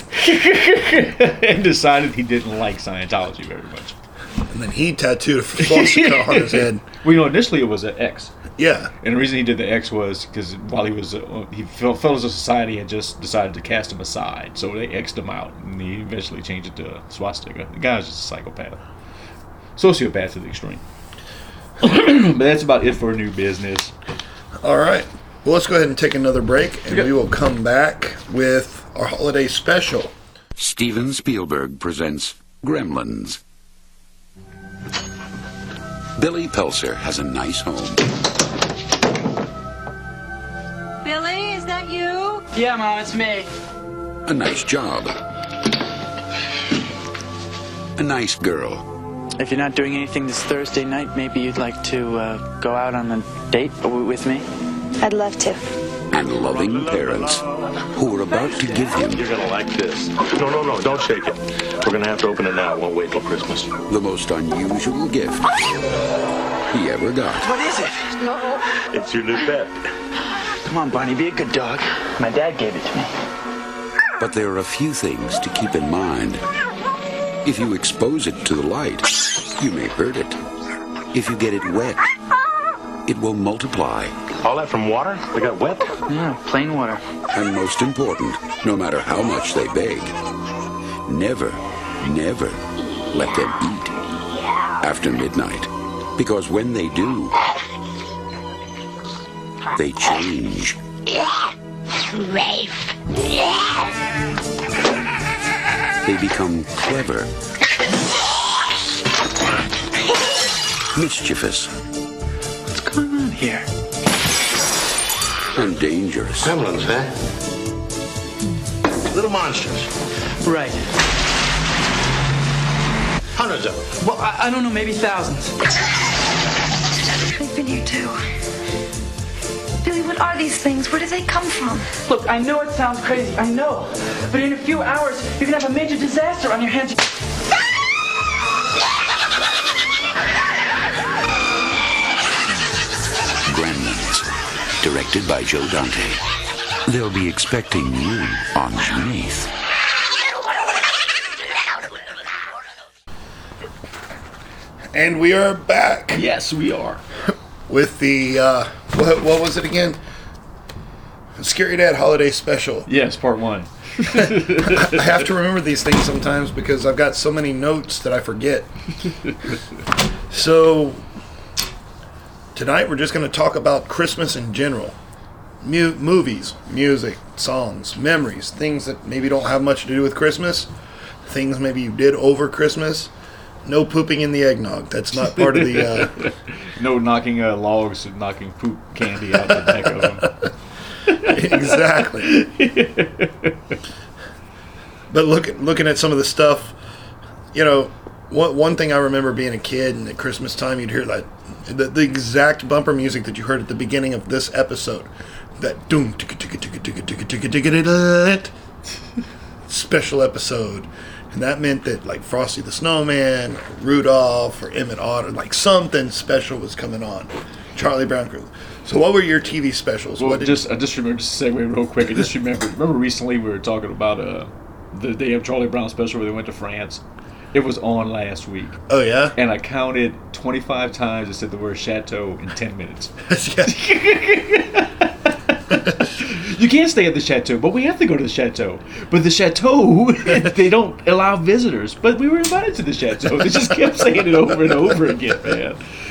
and decided he didn't like Scientology very much. And then he tattooed a swastika on his head. Well, you know, initially it was an X. Yeah. And the reason he did the X was because while he was, uh, he felt, Fellows of Society had just decided to cast him aside, so they X'd him out, and he eventually changed it to swastika. The guy was just a psychopath, sociopath to the extreme. But that's about it for new business. All right. Well, let's go ahead and take another break, and we will come back with our holiday special. Steven Spielberg presents Gremlins. Billy Pelser has a nice home. Billy, is that you? Yeah, Mom, it's me. A nice job. A nice girl. If you're not doing anything this Thursday night, maybe you'd like to uh, go out on a date with me? I'd love to. And loving parents who are about to give him You're gonna like this. No, no, no, don't shake it. We're gonna have to open it now. It won't wait till Christmas. the most unusual gift he ever got. What is it? No. It's your new pet. Come on, Barney, be a good dog. My dad gave it to me. But there are a few things to keep in mind. If you expose it to the light, you may hurt it. If you get it wet, it will multiply. All that from water? They got wet? Yeah, plain water. And most important, no matter how much they beg, never, never let them eat after midnight. Because when they do, they change. They become clever, mischievous, What's going on here? and dangerous. Gremlins, huh? Little monsters. Right. Hundreds of them. Well, I, I don't know, maybe thousands. They've been here too. Billy, what are these things? Where do they come from? Look, I know it sounds crazy, I know. But in a few hours, you're gonna have a major disaster on your hands. Gremlins, directed by Joe Dante. They'll be expecting you on Beneath. And we are back Yes, we are. with the, uh, what, what was it again? Scary Dad Holiday Special. Yes, part one. I have to remember these things sometimes because I've got so many notes that I forget. So, tonight we're just going to talk about Christmas in general. Mu- movies, music, songs, memories, things that maybe don't have much to do with Christmas, things maybe you did over Christmas. No pooping in the eggnog. That's not part of the... Uh, No knocking uh, logs and knocking poop candy out the back of them. exactly. But look, looking at some of the stuff, you know, one, one thing I remember being a kid and at Christmas time, you'd hear that the, the exact bumper music that you heard at the beginning of this episode. That doom, ticka, ticka, ticka, ticka, ticka, ticka, ticka, ticka, special episode. And that meant that, like, Frosty the Snowman, or Rudolph, or Emmett Otter, like, something special was coming on. Charlie Brown Crew. So what were your T V specials? Well, what did just I just remember, just to segue real quick. I just remember, remember recently we were talking about uh, the day of Charlie Brown special where they went to France. It was on last week. Oh, yeah? And I counted twenty-five times it said the word chateau in ten minutes. You can't stay at the chateau, but we have to go to the chateau. But the chateau, they don't allow visitors. But we were invited to the chateau. They just kept saying it over and over again, man.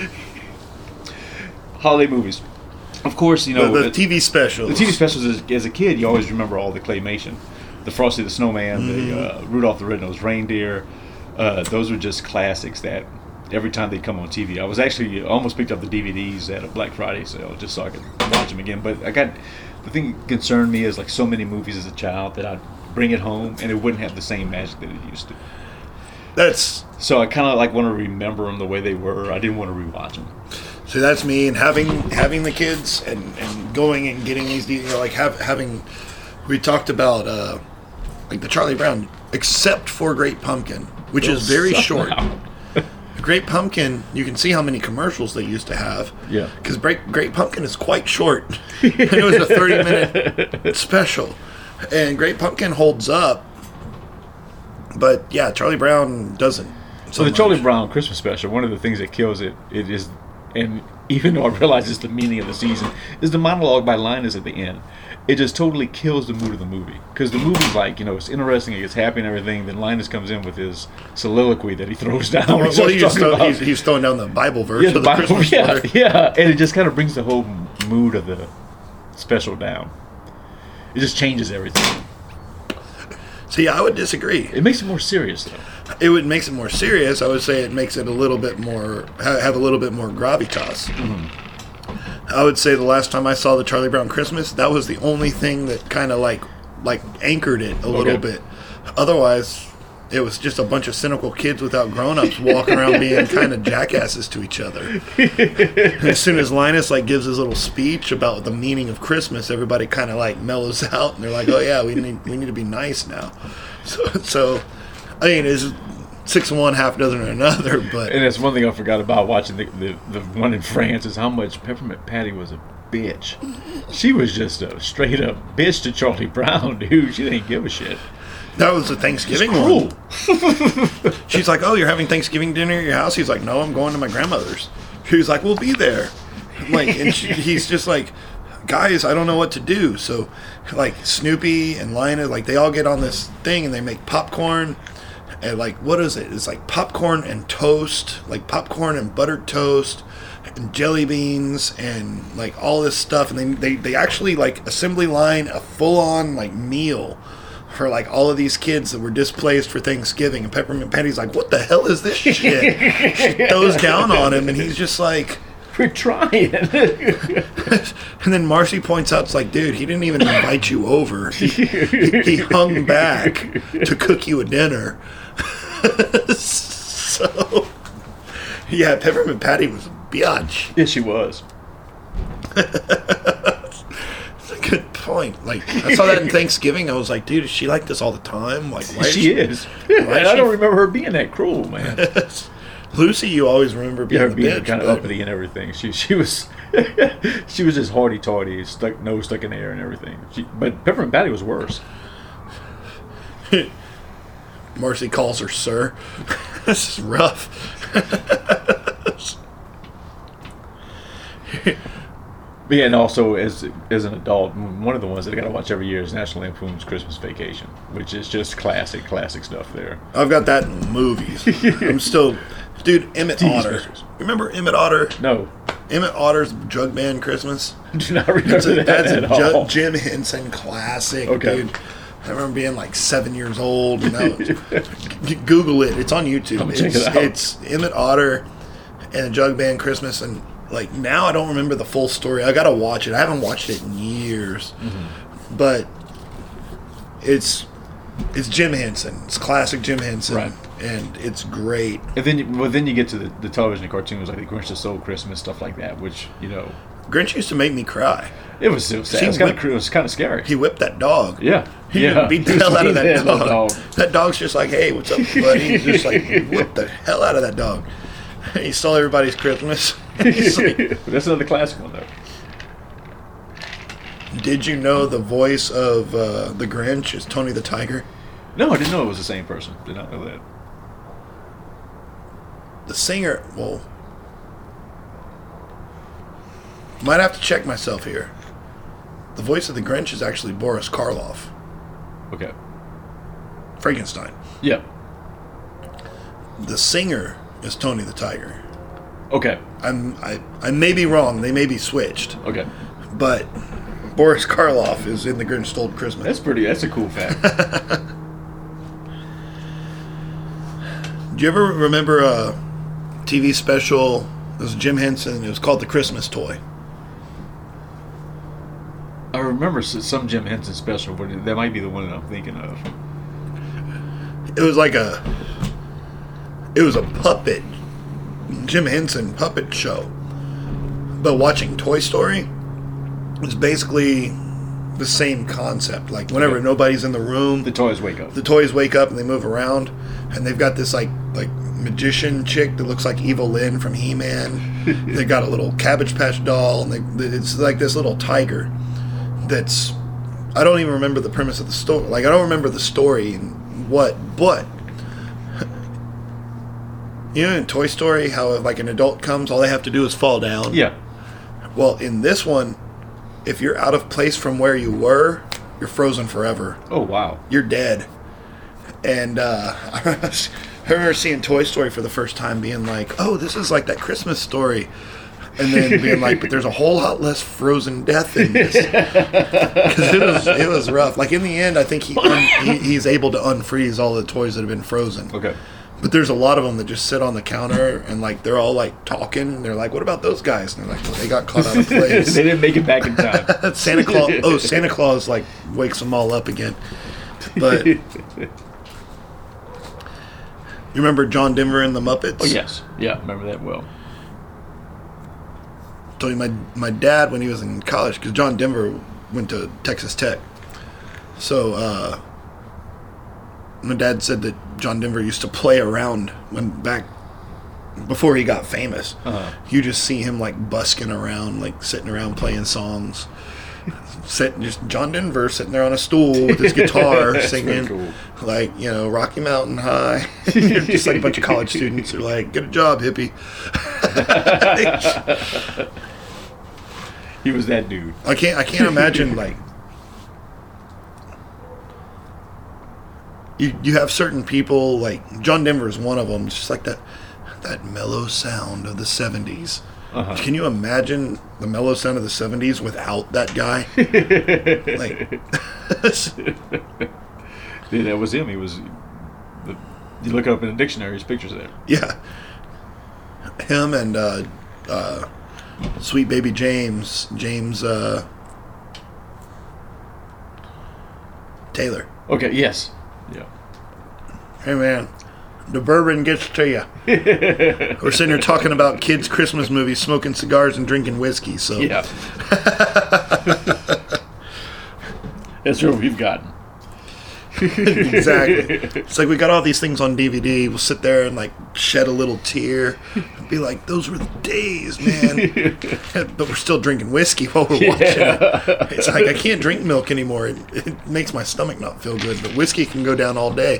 Holiday movies. Of course, you know. The, the T V specials. The T V specials, as, as a kid, you always remember all the claymation. The Frosty the Snowman, mm-hmm. the uh, Rudolph the Red-Nosed Reindeer. Uh, those were just classics that every time they come on T V. I was actually I almost picked up the D V Ds at a Black Friday sale just so I could watch them again. But I got the thing that concerned me is like so many movies as a child that I'd bring it home and it wouldn't have the same magic that it used to. That's so I kind of like want to remember them the way they were. I didn't want to rewatch them. So that's me, and having having the kids and, and going and getting these, you know, like have, having. We talked about uh, like the Charlie Brown, except for Great Pumpkin, which is very short. Great Pumpkin, you can see how many commercials they used to have. Yeah. Because Great, Great Pumpkin is quite short. And it was a thirty-minute special. And Great Pumpkin holds up. But, yeah, Charlie Brown doesn't. So, so the much. Charlie Brown Christmas special, one of the things that kills it, it is, and even though I realize it's the meaning of the season, is the monologue by Linus at the end. It just totally kills the mood of the movie. Because the movie's like, you know, it's interesting, it gets happy and everything, then Linus comes in with his soliloquy that he throws down. Well, he's, well, he's, throw, he's, he's throwing down the Bible verse yeah, of the, the Bible, Christmas yeah, story. yeah, and it just kind of brings the whole mood of the special down. It just changes everything. See, I would disagree. It makes it more serious, though. It would makes it more serious. I would say it makes it a little bit more have a little bit more gravitas. Mm-hmm. I would say the last time I saw the Charlie Brown Christmas, that was the only thing that kind of like like anchored it a little Okay. bit. Otherwise, it was just a bunch of cynical kids without grown-ups walking around being kind of jackasses to each other. And as soon as Linus like gives his little speech about the meaning of Christmas, everybody kind of like mellows out and they're like, "Oh yeah, we need we need to be nice now." So, so I mean, it's six of one, half dozen of another. But and that's one thing I forgot about watching the, the the one in France is how much Peppermint Patty was a bitch. She was just a straight up bitch to Charlie Brown, dude. She didn't give a shit. That was the Thanksgiving one. She's like, "Oh, you're having Thanksgiving dinner at your house?" He's like, "No, I'm going to my grandmother's." He's like, "We'll be there." Like, and she, he's just like, "Guys, I don't know what to do." So, like Snoopy and Lina, like they all get on this thing and they make popcorn. And like, what is it? It's like popcorn and toast, like popcorn and buttered toast, and jelly beans, and like all this stuff. And they they, they actually like assembly line a full on like meal for like all of these kids that were displaced for Thanksgiving. And Peppermint Patty's like, "What the hell is this shit?" She throws down on him, and he's just like, "We're trying." And then Marcy points out, it's like, "Dude, he didn't even invite you over. He, he, he hung back to cook you a dinner." So, yeah, Peppermint Patty was a biatch. Yes, she was. That's a good point. Like, I saw that in Thanksgiving. I was like, dude, is she like this all the time? Like, why she is. is. Why is I she, don't remember her being that cruel, man. Lucy, you always remember being yeah, her a being bitch. kind of but- uppity and everything. She she was she was just haughty tawdy, stuck nose stuck in the air and everything. She, but Peppermint Patty was worse. Marcy calls her sir. This is rough. But yeah, and also as as an adult, one of the ones that I got to watch every year is National Lampoon's Christmas Vacation, which is just classic, classic stuff there. I've got that in the movies. I'm still, dude. Emmett T V Otter. specials. Remember Emmett Otter? No, Emmett Otter's Jug Band Christmas. do not remember That's a, that that's a at Ju- all. Jim Henson classic, Okay. dude. I remember being like seven years old. And that was, g- Google it. It's on YouTube. I'll It's, check it out. it's Emmett Otter and a Jug Band Christmas. And like now I don't remember the full story. I got to watch it. I haven't watched it in years. Mm-hmm. But it's it's Jim Henson. It's classic Jim Henson. Right. And it's great. And then, you, well, then you get to the, the television cartoons like The Grinch That Stole Christmas, stuff like that, which you know, Grinch used to make me cry. it was, it was sad. See, It was kind whip- of it was kind of scary. He whipped that dog. Yeah, He yeah. beat the hell out of that Yeah, dog. That dog's just like, "Hey, what's up, buddy?" He's just like, whipped the hell out of that dog. He stole everybody's Christmas. He's like, That's another classic one, though. did you know the voice of uh, the Grinch is Tony the Tiger? No, I didn't know it was the same person. Did not know that. the singer, well, might have to check myself here. The voice of the Grinch is actually Boris Karloff. Okay. Frankenstein. Yeah. The singer is Tony the Tiger. Okay. I'm I I may be wrong. They may be switched. Okay. But Boris Karloff is in The Grinch Stole Christmas. That's pretty. That's a cool fact. Do you ever remember a T V special? It was Jim Henson. It was called The Christmas Toy. I remember some Jim Henson special, but that might be the one that I'm thinking of. It was like a. It was a puppet, Jim Henson puppet show. But watching Toy Story was basically the same concept. Like whenever Okay. nobody's in the room, The toys wake up. the toys wake up and they move around, and they've got this like like magician chick that looks like Evil Lynn from He-Man. They got a little Cabbage Patch doll, and they, it's like this little tiger. That's I don't even remember the premise of the story. Like I don't remember the story and what, but. You know in Toy Story how if like an adult comes, all they have to do is fall down? Yeah. Well, in this one, if you're out of place from where you were, you're frozen forever. Oh, wow. You're dead. And uh, I remember seeing Toy Story for the first time being like, oh, this is like that Christmas story. And then being like, but there's a whole lot less frozen death in this. Because it was, it was rough. Like in the end, I think he, un- he he's able to unfreeze all the toys that have been frozen. Okay. But there's a lot of them that just sit on the counter and like they're all like talking. They're like, "What about those guys?" And they're like, "Well, they got caught out of place." They didn't make it back in time. Santa Claus. Oh, Santa Claus like wakes them all up again. But you remember John Denver and the Muppets? Oh yes, yeah, remember that well. I told you my my dad when he was in college, because John Denver went to Texas Tech. So uh, my dad said that John Denver used to play around when back before he got famous. Uh-huh. You just see him like busking around, like sitting around playing songs. Sitting, just John Denver sitting there on a stool with his guitar singing, cool. like, you know, Rocky Mountain High. Just like a bunch of college students are like, "Get a job, hippie." He was that dude. I can't. I can't imagine like you. You have certain people like John Denver is one of them. Just like that, that mellow sound of the seventies. Uh-huh. Can you imagine the mellow sound of the seventies without that guy? Like, Yeah, that was him. He was. The, you look it up in the dictionary. His picture's there. yeah, him and uh, uh, Sweet Baby James, James uh, Taylor. Okay. Yes. Yeah. Hey man, the bourbon gets to you. We're sitting here talking about kids' Christmas movies, smoking cigars and drinking whiskey. So Yeah. That's what we've gotten. Exactly. It's like we got all these things on D V D. We'll sit there and like shed a little tear and be like, "Those were the days, man." But we're still drinking whiskey while we're watching Yeah. it. It's like I can't drink milk anymore. It, it makes my stomach not feel good. But whiskey can go down all day.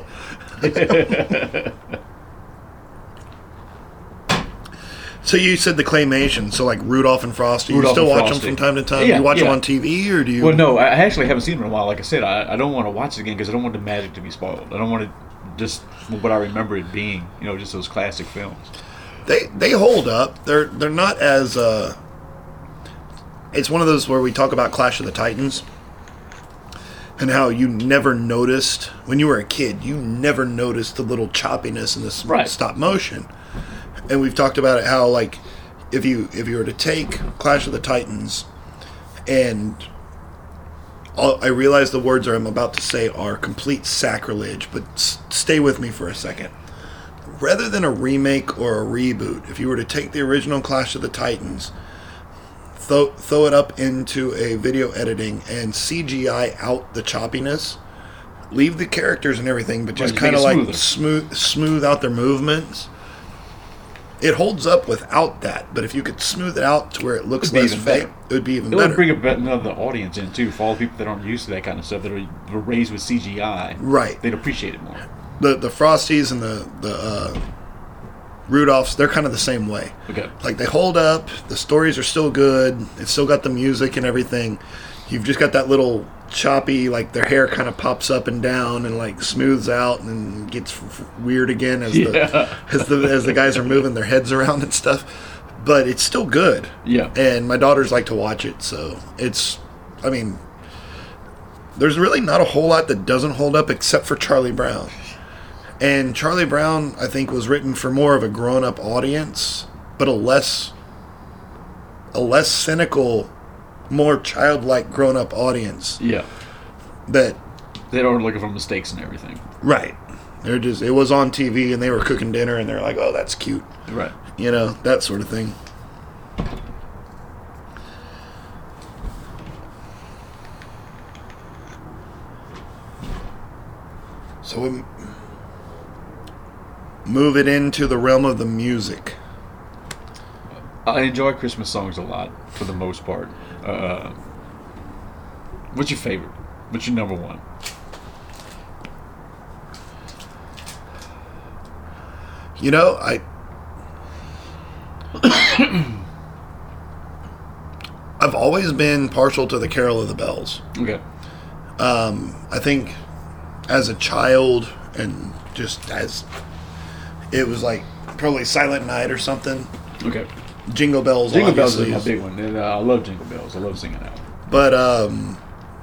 So you said the claymation, so like Rudolph and Frosty. Rudolph you still and watch Frosty. them from time to time? Yeah, you watch yeah. them on T V, or do you? Well, no, I actually haven't seen them in a while. Like I said, I, I don't want to watch it again because I don't want the magic to be spoiled. I don't want to just what I remember it being, you know, just those classic films. They they hold up. They're they're not as. Uh, it's one of those where we talk about Clash of the Titans, and how you never noticed when you were a kid. You never noticed the little choppiness in this Right. stop motion, and we've talked about it how like if you if you were to take Clash of the Titans, and I'll, I realize the words I'm about to say are complete sacrilege, but s- stay with me for a second. Rather than a remake or a reboot, if you were to take the original Clash of the Titans, throw, throw it up into a video editing and C G I out the choppiness, leave the characters and everything, but just Right, kind of make it like smoother. smooth smooth out their movements, it holds up without that. But if you could smooth it out to where it looks It'd be less even fake, better. it would be even It better. would bring a bit- another audience in too for all the people that aren't used to that kind of stuff that are, were raised with C G I. Right. They'd appreciate it more. The the Frosties and the the uh, Rudolph's, they're kind of the same way. Okay. Like, they hold up. The stories are still good. It's still got the music and everything. You've just got that little choppy, like, their hair kind of pops up and down and, like, smooths out and gets f- weird again as the Yeah. as the as the guys are moving their heads around and stuff. But it's still good. Yeah. And my daughters like to watch it, so it's, I mean, there's really not a whole lot that doesn't hold up except for Charlie Brown. And Charlie Brown, I think, was written for more of a grown-up audience, but a less a less cynical, more childlike grown-up audience. Yeah. That they don't looking for mistakes and everything. Right. They're just it was on T V and they were cooking dinner and they're like, "Oh, that's cute." Right. You know, that sort of thing. So we move it into the realm of the music. I enjoy Christmas songs a lot, for the most part. Uh, what's your favorite? What's your number one? You know, I... I've always been partial to the Carol of the Bells. Okay. Um, I think as a child and just as... It was like probably Silent Night or something. Okay. Jingle Bells, Jingle Bells obviously. is my big one. And, uh, I love Jingle Bells. I love singing that. But um,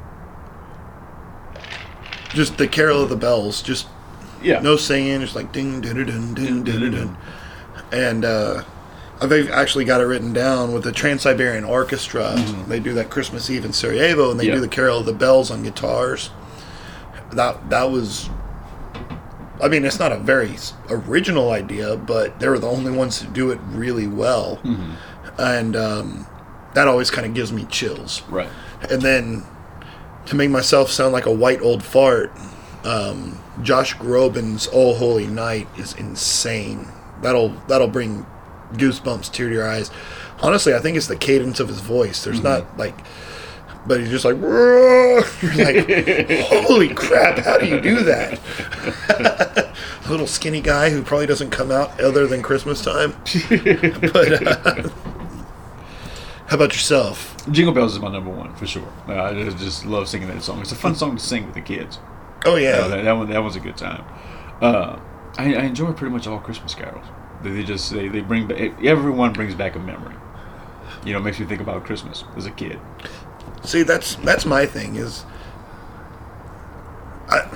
just the Carol of the Bells, just yeah, no singing, just like ding ding ding ding ding ding. And uh, I've actually got it written down with the Trans-Siberian Orchestra. Mm-hmm. They do that Christmas Eve in Sarajevo, and they yeah. do the Carol of the Bells on guitars. That that was. I mean, it's not a very original idea, but they were the only ones to do it really well. Mm-hmm. And um, that always kind of gives me chills. Right. And then, to make myself sound like a white old fart, um, Josh Groban's "Oh Holy Night" is insane. That'll that'll bring goosebumps to your eyes. Honestly, I think it's the cadence of his voice. There's mm-hmm. not like... But he's just like, you're like, holy crap, how do you do that? A little skinny guy who probably doesn't come out other than Christmas time. But uh, how about yourself? Jingle Bells is my number one, for sure. Uh, I just, just love singing that song. It's a fun song to sing with the kids. Oh, yeah. Uh, that, that one that was a good time. Uh, I, I enjoy pretty much all Christmas carols. They, they just, they, they bring back, everyone brings back a memory. You know, it makes me think about Christmas as a kid. See, that's that's my thing is, I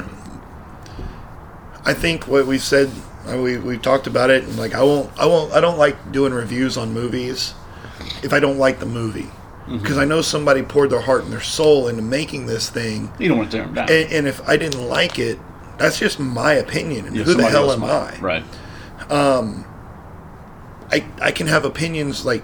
I think what we've said, we we've talked about it, and like I won't I won't I don't like doing reviews on movies if I don't like the movie, because mm-hmm. I know somebody poured their heart and their soul into making this thing. You don't want to tear them down. And, and if I didn't like it, that's just my opinion. And yeah, who the hell am I? Right. Um. I I can have opinions like.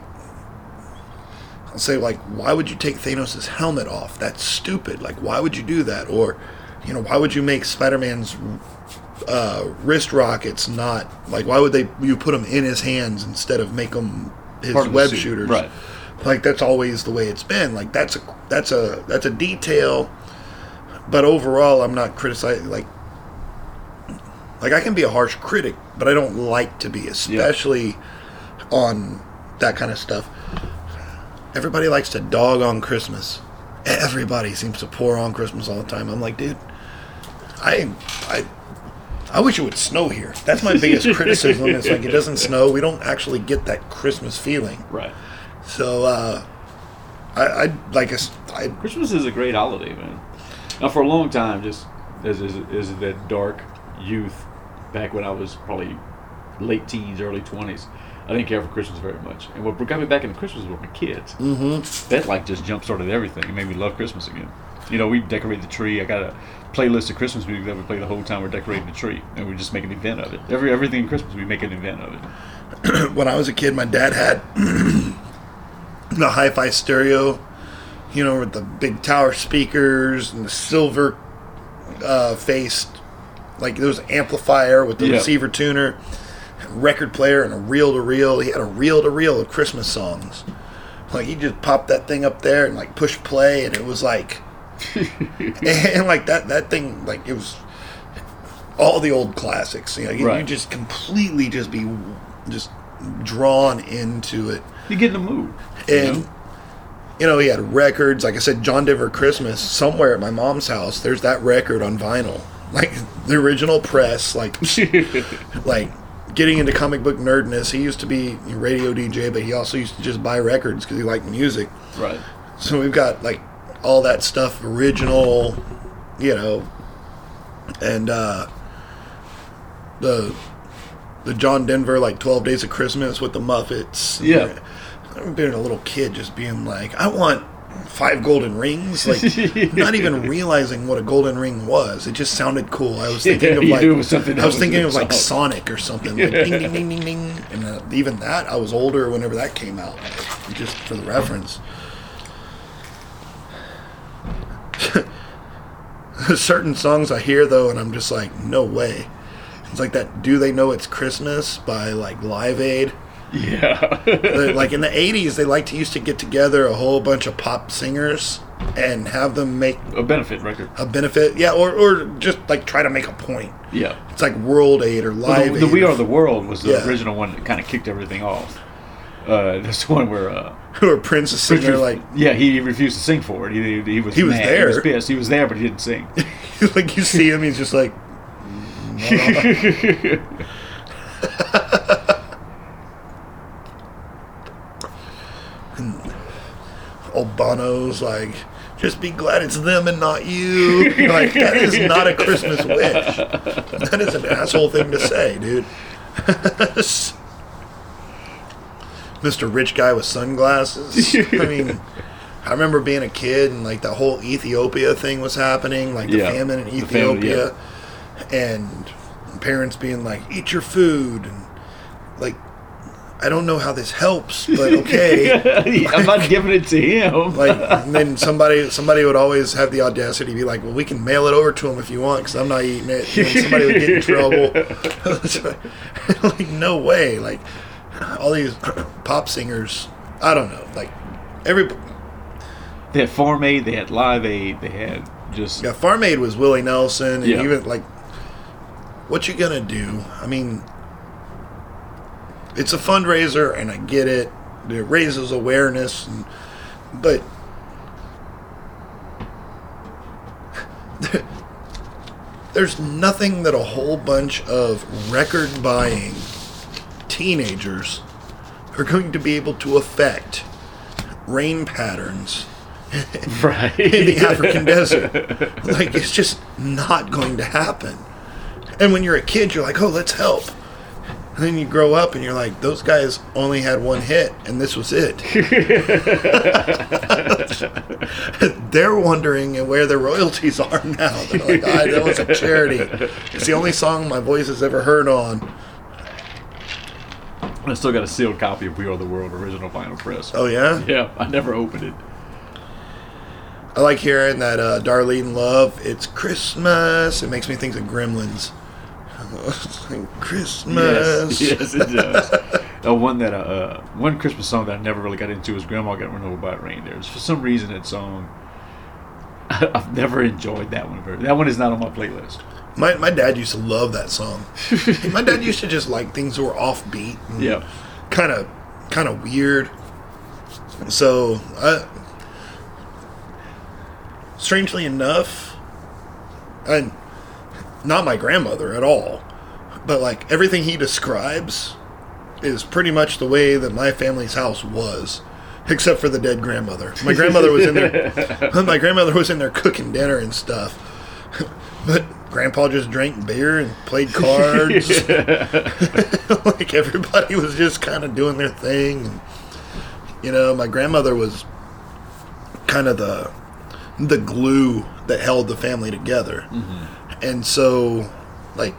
I'll say, like, why would you take Thanos' helmet off? That's stupid. Like, why would you do that? Or, you know, why would you make Spider-Man's uh, wrist rockets not... Like, why would they you put them in his hands instead of make them his Part web the shooters? Right. Like, that's always the way it's been. Like, that's a, that's a, that's a detail. But overall, I'm not criticizing... Like, like, I can be a harsh critic, but I don't like to be, especially yeah. on that kind of stuff. Everybody likes to dog on Christmas. Everybody seems to pour on Christmas all the time. I'm like, dude, I, I, I wish it would snow here. That's my biggest criticism. It's like it doesn't snow. We don't actually get that Christmas feeling. Right. So, uh, I, I like I, I, Christmas is a great holiday, man. Now, for a long time, just as as, as that dark youth, back when I was probably late teens, early twenties. I didn't care for Christmas very much. And what got me back into Christmas was my kids. Mm-hmm. That, like, just jump-started everything. It made me love Christmas again. You know, we decorate the tree. I got a playlist of Christmas music that we play the whole time we're decorating the tree. And we just make an event of it. Every Everything in Christmas, we make an event of it. When I was a kid, my dad had the hi-fi stereo, you know, with the big tower speakers and the silver uh, faced, like, there was an amplifier with the yeah. receiver tuner. Record player and a reel-to-reel. He had a reel-to-reel of Christmas songs. Like, he just popped that thing up there and, like, push play, and it was like... and, like, that, that thing, like, it was all the old classics. You know, you, right. you just completely just be just drawn into it. You get in the mood. And, you know? you know, he had records. Like I said, John Denver Christmas, somewhere at my mom's house, there's that record on vinyl. Like, the original press, like, like getting into comic book nerdness. He used to be a radio D J, but he also used to just buy records because he liked music. Right. So we've got, like, all that stuff, original, you know, and uh, the the John Denver, like, twelve Days of Christmas with the Muppets. Yeah. I remember being a little kid just being like, I want five golden rings. Like, not even realizing what a golden ring was. It just sounded cool. I was thinking Yeah, of, you like, knew it was something I was that thinking was of, like, song. Sonic or something. Like, ding, ding, ding, ding, ding. And uh, even that, I was older whenever that came out. Just for the reference. Certain songs I hear, though, and I'm just like, no way. It's like that Do They Know It's Christmas by, like, Live Aid. Yeah. Like, in the eighties, they like to used to get together a whole bunch of pop singers and have them make a benefit record. A benefit, yeah, or, or just, like, try to make a point. Yeah. It's like World Aid or Live Well, the, the Aid. We Are the World was the Yeah. original one that kind of kicked everything off. Uh, this one where uh, where Prince is sitting there like, yeah, he refused to sing for it. He, he, he was He was mad. there. He was pissed. He was there, but he didn't sing. like, you see him, he's just like, old Bono's like, just be glad it's them and not you. Like, that is not a Christmas wish. That is an asshole thing to say, dude. Mister Rich Guy with Sunglasses. I mean, I remember being a kid and, like, the whole Ethiopia thing was happening, like the Yeah. famine in The famine, Ethiopia. And parents being like, eat your food. And, like, I don't know how this helps, but okay. I'm not giving it to him. Like, and then somebody somebody would always have the audacity to be like, well, we can mail it over to him if you want, because I'm not eating it. And then somebody would get in trouble. Like, no way. Like, all these pop singers, I don't know. Like, every... They had Farm Aid, they had Live Aid, they had just... Yeah, Farm Aid was Willie Nelson, and Yeah. even, like, what you gonna do? I mean... It's a fundraiser, and I get it. It raises awareness, and, but there's nothing that a whole bunch of record-buying teenagers are going to be able to affect rain patterns right. in the African desert. Like, it's just not going to happen. And when you're a kid, you're like, oh, let's help. And then you grow up and you're like, those guys only had one hit, and this was it. They're wondering where their royalties are now. They're like, ah, that was a charity. It's the only song my voice has ever heard on. I still got a sealed copy of We Are the World original vinyl press. Oh, yeah? Yeah, I never opened it. I like hearing that uh, Darlene Love, it's Christmas. It makes me think of Gremlins. Christmas. Yes, yes, it does. uh, one that uh, uh, one Christmas song that I never really got into was "Grandma Got Run Over by Reindeers." For some reason, that song I've never enjoyed that one. Very. That one is not on my playlist. My my dad used to love that song. My dad used to just like things that were offbeat. Yeah, kind of kind of weird. So, I, strangely enough, I. Not my grandmother at all, but like everything he describes is pretty much the way that my family's house was, except for the dead grandmother. My grandmother was in there. My grandmother was in there cooking dinner and stuff, but Grandpa just drank beer and played cards. Like, everybody was just kind of doing their thing. And, you know, my grandmother was kind of the the glue that held the family together. Mm-hmm. And so, like,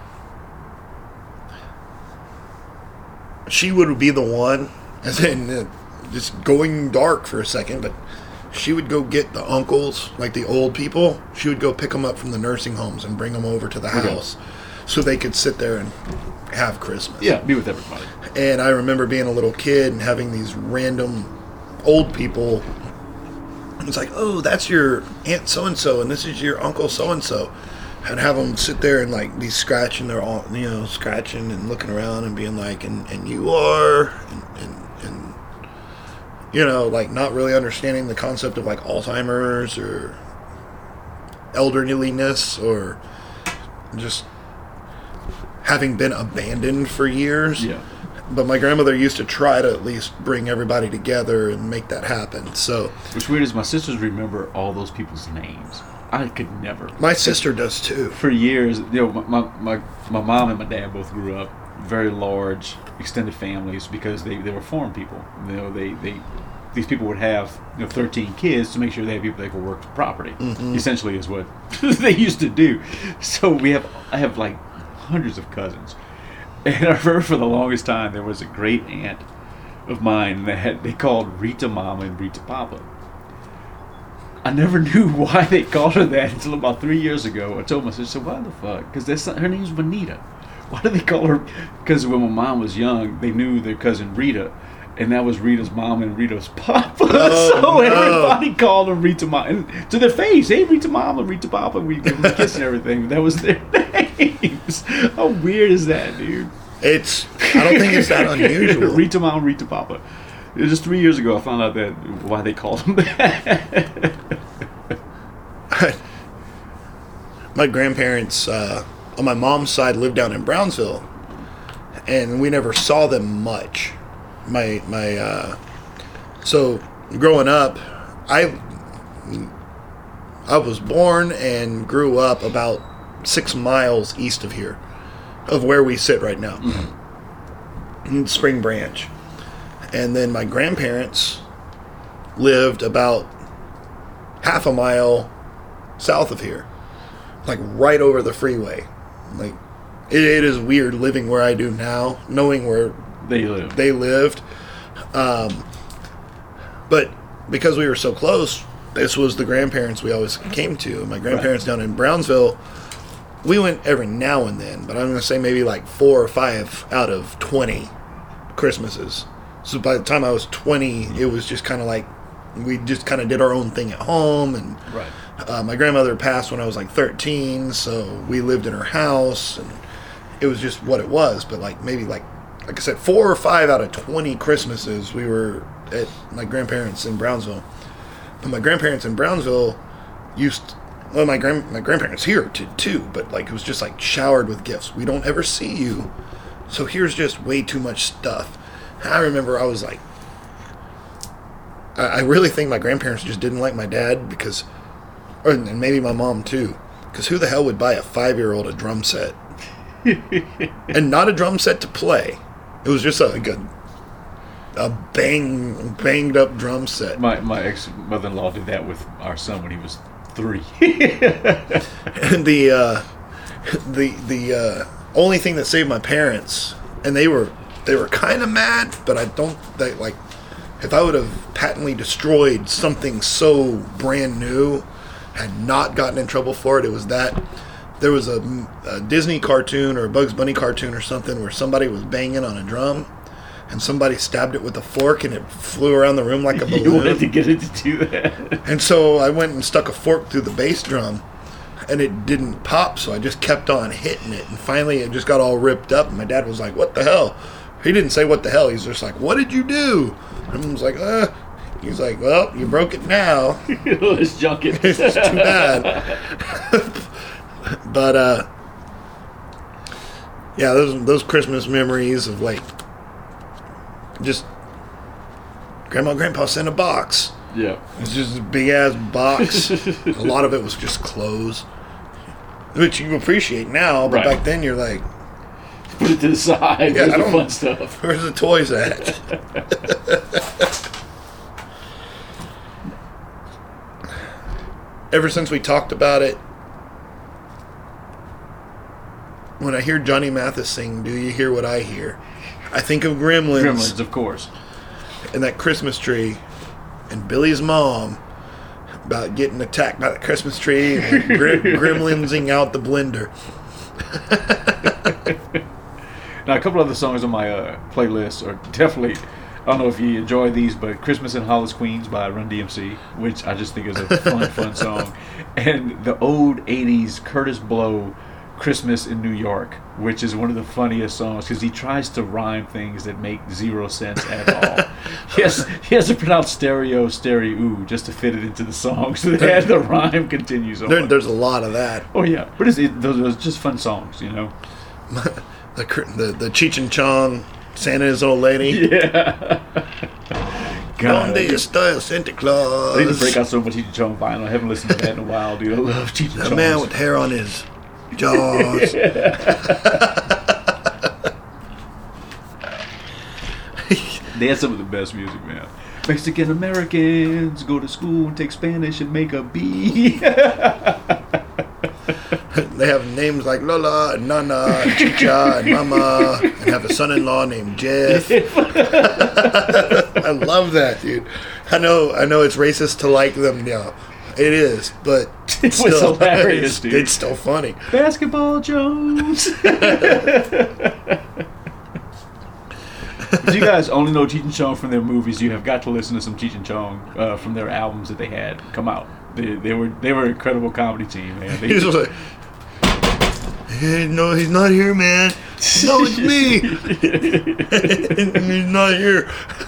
she would be the one, and then uh, just going dark for a second, but she would go get the uncles, like the old people. She would go pick them up from the nursing homes and bring them over to the house so they could sit there and have Christmas. Yeah, be with everybody. And I remember being a little kid and having these random old people. It's like, oh, that's your Aunt so-and-so, and this is your Uncle so-and-so. I'd have them sit there and like be scratching their, all, you know, scratching and looking around and being like, and, and you are, and, and, and, you know, like not really understanding the concept of like Alzheimer's or elderliness or just having been abandoned for years. Yeah. But my grandmother used to try to at least bring everybody together and make that happen. So, what's weird is my sisters remember all those people's names. I could never. My sister does too. For years, you know, my, my my mom and my dad both grew up very large extended families because they, they were farm people. You know, they, they these people would have, you know, thirteen kids to make sure they had people that could work the property. Mm-hmm. Essentially, is what they used to do. So we have I have like hundreds of cousins, and I remember for the longest time there was a great aunt of mine that had, they called Rita Mama and Rita Papa. I never knew why they called her that until about three years ago. I told my sister, why the fuck? Because her name's Bonita. Why do they call her? Because when my mom was young, they knew their cousin Rita, and that was Rita's mom and Rita's papa. Oh, so no. everybody called them Rita Mama. And to their face, hey, Rita Mama, Rita Papa. We gave them a kiss and everything. That was their names. How weird is that, dude? It's, I don't think it's that unusual. Rita Mama, Rita Papa. It was just three years ago I found out that why they called them that. My grandparents uh, on my mom's side lived down in Brownsville, and we never saw them much. My my uh, so growing up, I I was born and grew up about six miles east of here, of where we sit right now, mm-hmm. in Spring Branch. And then my grandparents lived about half a mile south of here, like right over the freeway. Like it, it is weird living where I do now, knowing where they lived. They lived, um, but because we were so close, this was the grandparents we always came to. My grandparents right. down in Brownsville, we went every now and then, but I'm going to say maybe like four or five out of twenty Christmases. So by the time I was twenty, it was just kind of like we just kind of did our own thing at home. And right. uh, my grandmother passed when I was like thirteen, so we lived in her house, and it was just what it was. But like maybe like like I said, four or five out of twenty Christmases, we were at my grandparents in Brownsville. But my grandparents in Brownsville used to, well, my grand my grandparents here did too, but like it was just like showered with gifts. We don't ever see you, so here's just way too much stuff. I remember I was like, I really think my grandparents just didn't like my dad because, or, and maybe my mom too, because who the hell would buy a five-year-old a drum set? And not a drum set to play. It was just a, like a, a bang, banged up drum set. My my ex-mother-in-law did that with our son when he was three. And the, uh, the, the uh, only thing that saved my parents, and they were... They were kind of mad, but I don't, they, like, if I would have patently destroyed something so brand new, had not gotten in trouble for it, it was that there was a, a Disney cartoon or a Bugs Bunny cartoon or something where somebody was banging on a drum, and somebody stabbed it with a fork, and it flew around the room like a balloon. You wanted to get it to do that. And so I went and stuck a fork through the bass drum, and it didn't pop, so I just kept on hitting it, and finally it just got all ripped up, and my dad was like, what the hell? He didn't say what the hell. He's just like, what did you do? And I was like, uh. He's like, well, you broke it now. Let's junk it. It's too bad. But, uh, yeah, those those Christmas memories of, like, just Grandma and Grandpa sent a box. Yeah. It's just a big-ass box. A lot of it was just clothes, which you appreciate now, but right. back then you're like, put it to the side. Yeah, Where's I the don't, fun stuff? Where's the toys at? Ever since we talked about it, when I hear Johnny Mathis sing, "Do You Hear What I Hear?" I think of Gremlins. Gremlins, of course. And that Christmas tree, and Billy's mom about getting attacked by the Christmas tree, and gr- gremlinsing out the blender. Now, a couple other songs on my uh, playlist are definitely I don't know if you enjoy these, but Christmas in Hollis, Queens by Run D M C, which I just think is a fun, fun song. And the old eighties Curtis Blow, Christmas in New York, which is one of the funniest songs because he tries to rhyme things that make zero sense at all. he, has, he has to pronounce stereo, stereo, just to fit it into the song so that the rhyme continues on. There, there's a lot of that. Oh, yeah. But it's, it, those are just fun songs, you know? the, the, the Cheech and Chong, Santa's old lady. Yeah. God, Donde está Santa Claus? I need to break out so much Cheech and Chong vinyl. I haven't listened to that in a while, dude. I love Cheech and Chong. The man with hair on his jaws. They had some of the best music, man. Mexican Americans go to school and take Spanish and make a B. They have names like Lola and Nana and Chicha and Mama and have a son-in-law named Jeff. I love that, dude. I know I know it's racist to like them now. It is, but It was still, hilarious, it's, dude. it's still funny. Basketball Jones. If you guys only know Cheech and Chong from their movies, you have got to listen to some Cheech and Chong uh, from their albums that they had come out. They, they were they were an incredible comedy team, man. They, He's like, hey, no, he's not here, man. No, it's me. He's not here.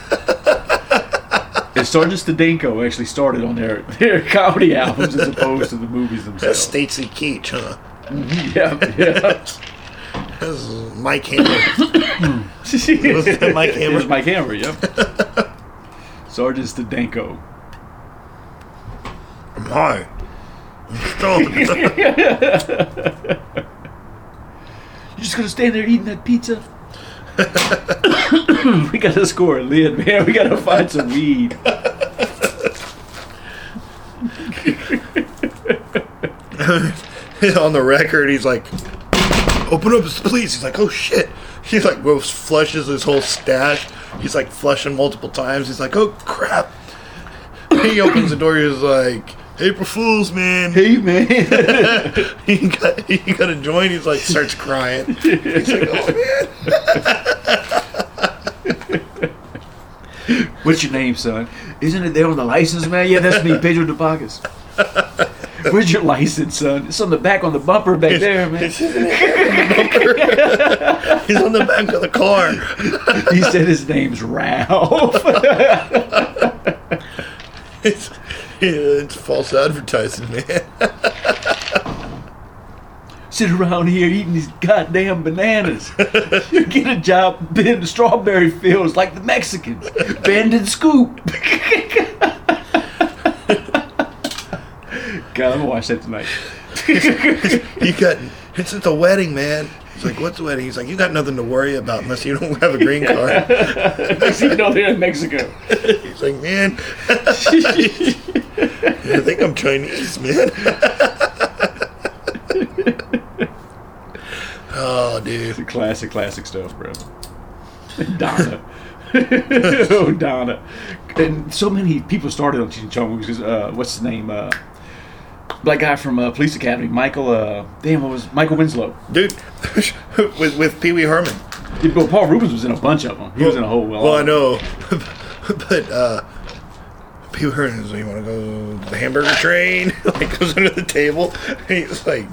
And Sergeant Stadenko actually started on their, their comedy albums as opposed to the movies That's themselves. Statesy Keach, huh? Yeah, yeah. This is Mike Hammer. Was that Mike Hammer? It was Mike Hammer, yep. Sergeant Stadenko. Hi. I'm stoned. You just gonna stand there eating that pizza? We gotta score a lid, man. We gotta find some weed. On the record, he's like, open up, please. He's like, oh shit. He's like, well, flushes his whole stash. He's like flushing multiple times. He's like, oh crap. He opens the door. He's like, April Fools, man. Hey, man. he got he got a joint. He's like, starts crying. He's like, oh man. What's your name, son? Isn't it there on the license, man? Yeah, that's me, Pedro de Vargas. Where's your license, son? It's on the back on the bumper back there, man. He's on the back of the car. He said his name's Ralph. it's, it's false advertising, man. Sit around here eating these goddamn bananas. You get a job in the strawberry fields like the Mexicans. Bend and scoop. God, I'm gonna watch that tonight. You got, it's at the wedding, man. He's like, what's the wedding? He's like, you got nothing to worry about unless you don't have a green card. Next thing you know, they're in Mexico. He's like, man, I think I'm Chinese, man. Oh, dude. It's classic, classic stuff, bro. Donna. Oh, Donna. And so many people started on Cheech and Chong movies because, uh, what's his name? Uh, black guy from uh, Police Academy, Michael, uh, damn, what was Michael Winslow? Dude, with with Pee Wee Herman. Yeah, well, Paul Rubens was in a bunch of them. He well, was in a whole Well, I know. But, uh, Pee Wee Herman is, you want to go to the hamburger train? Like, goes under the table. He's like,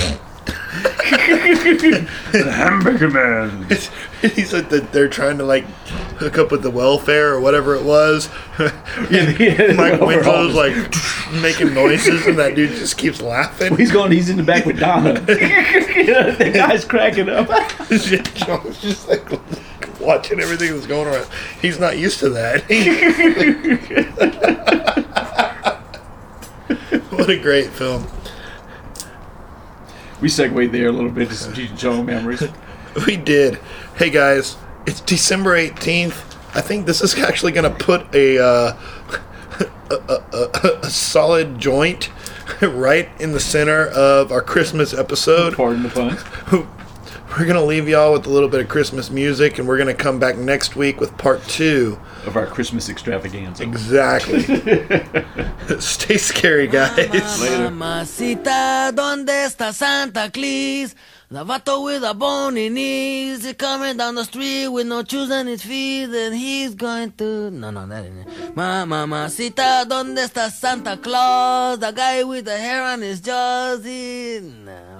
the Hamburger Man. He said that they're trying to like hook up with the welfare or whatever it was. Yeah, yeah, Mike well, Winslow's like making noises, and that dude just keeps laughing. Well, he's going. He's in the back with Donna. The guy's cracking up. John's just like watching everything that's going on. He's not used to that. What a great film. We segued there a little bit to some Cheech and Chong memories. We did. Hey guys, it's December eighteenth. I think this is actually going to put a, uh, a, a, a, a solid joint right in the center of our Christmas episode. Pardon the pun. We're going to leave y'all with a little bit of Christmas music, and we're going to come back next week with part two of our Christmas extravaganza. Exactly. Stay scary, guys. Later. Mamacita, ¿dónde está Santa Claus? The vato with the bony knees is coming down the street with no shoes on his feet, and he's going to... No, no, that ain't it. Ma, mamacita, ¿dónde está Santa Claus? The guy with the hair on his jaws. He... Nah,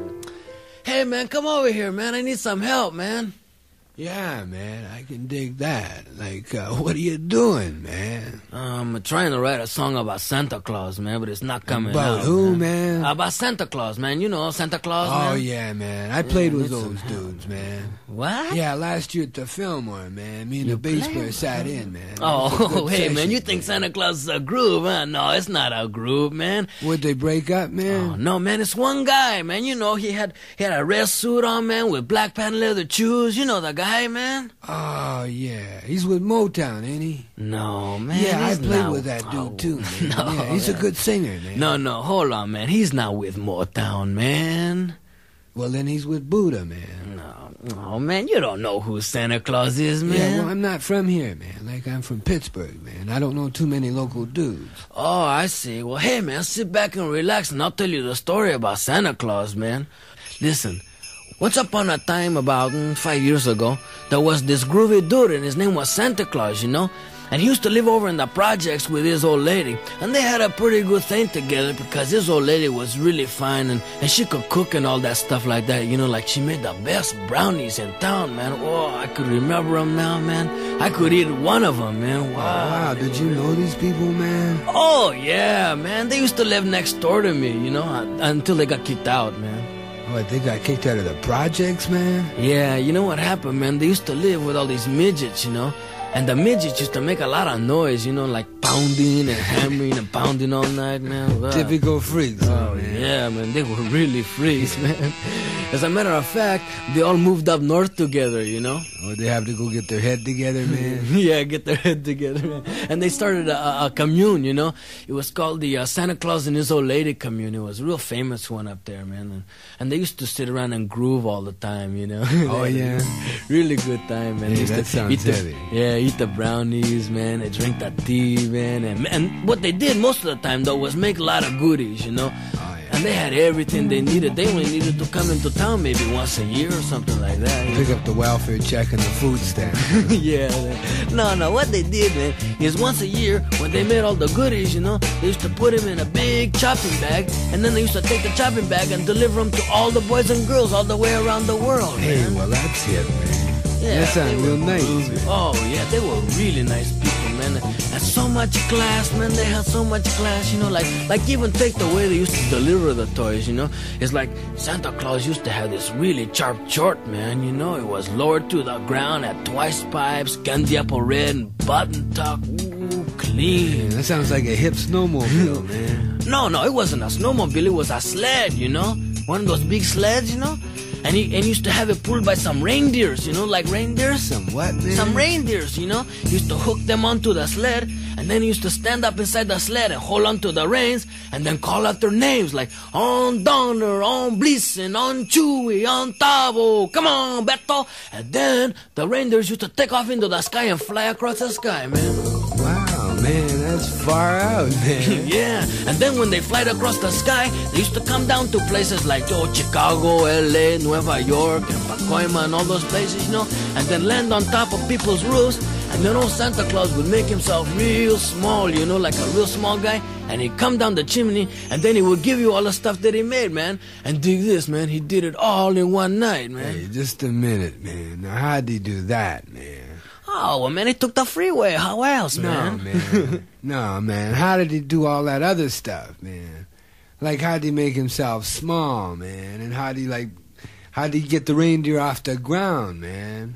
hey, man, come over here, man. I need some help, man. Yeah, man, I can dig that. Like, uh, what are you doing, man? I'm trying to write a song about Santa Claus, man, but it's not coming about out. About who, man? man? About Santa Claus, man. You know, Santa Claus, oh, man. Oh, yeah, man. I played yeah, with those dudes, man. What? Yeah, last year at the Fillmore, man. Me and you the bass player sat in, man. Oh, hey, man, you think Santa Claus is a group, huh? No, it's not a group, man. Would they break up, man? Oh, no, man, it's one guy, man. You know, he had he had a red suit on, man, with black patent leather shoes. You know the guy, man. Oh, yeah. He's with Motown, ain't he? No, man. Yeah, I played not... with that dude, oh, too, man. No, yeah, he's man. a good singer, man. No, no, hold on, man. He's not with Motown, man. Well, then he's with Buddha, man. No, oh, man, you don't know who Santa Claus is, man. Yeah, well, I'm not from here, man. Like, I'm from Pittsburgh, man. I don't know too many local dudes. Oh, I see. Well, hey, man, sit back and relax, and I'll tell you the story about Santa Claus, man. Listen. Once upon a time, about mm, five years ago, there was this groovy dude, and his name was Santa Claus, you know? And he used to live over in the projects with his old lady. And they had a pretty good thing together because his old lady was really fine, and, and she could cook and all that stuff like that, you know? Like, she made the best brownies in town, man. Oh, I could remember them now, man. I could eat one of them, man. Wow. Wow, did you know these people, man? Oh, yeah, man. They used to live next door to me, you know, until they got kicked out, man. What, they got kicked out of the projects, man? Yeah, you know what happened, man? They used to live with all these midgets, you know? And the midgets used to make a lot of noise, you know, like pounding and hammering and pounding all night, man. Wow. Typical freaks, oh, man. Yeah, man, they were really freaks, man. As a matter of fact, they all moved up north together, you know? Oh, they have to go get their head together, man? Yeah, get their head together, man. And they started a, a commune, you know? It was called the uh, Santa Claus and His Old Lady Commune. It was a real famous one up there, man. And, and they used to sit around and groove all the time, you know? Oh, yeah? Really good time, man. Hey, that sounds eat heavy. The, yeah, eat the brownies, man. They drink the tea, man. And, and what they did most of the time, though, was make a lot of goodies, you know? Oh, yeah. And they had everything they needed. They only needed to come into town maybe once a year or something like that. Pick up the welfare check and the food stamp. Yeah. Man. No, no. What they did, man, is once a year, when they made all the goodies, you know, they used to put them in a big chopping bag, and then they used to take the chopping bag and deliver them to all the boys and girls all the way around the world, Hey, man. well, that's it, man. Yeah, that sounds real nice. Man. Oh, yeah, they were really nice people, man. And so much class, man. They had so much class, you know, like, like even take the way they used to deliver the toys, you know. It's like Santa Claus used to have this really sharp short, man, you know. It was lowered to the ground, had twice pipes, candy apple red, and button tuck. Ooh, clean. Man, that sounds like a hip snowmobile, man. No, no, it wasn't a snowmobile. It was a sled, you know. One of those big sleds, you know. And he, and he used to have it pulled by some reindeers, you know, like reindeers. Some what, man? Some reindeers, you know. He used to hook them onto the sled, and then he used to stand up inside the sled and hold onto the reins, and then call out their names, like, on Donner, on Blitzen, on Chewy, on Tavo, come on, Beto. And then the reindeers used to take off into the sky and fly across the sky, man. Wow, man, that's far out, man. Yeah, and then when they flied across the sky, they used to come down to places like oh, Chicago, L A, Nueva York, and Pacoima, and all those places, you know, and then land on top of people's roofs, and then old Santa Claus would make himself real small, you know, like a real small guy, and he'd come down the chimney, and then he would give you all the stuff that he made, man. And dig this, man, he did it all in one night, man. Hey, just a minute, man. Now, how'd he do that, man? Oh, well, man, he took the freeway. How else, man? No, man. No, man. How did he do all that other stuff, man? Like, how'd he make himself small, man? And how'd he, like, how'd he get the reindeer off the ground, man?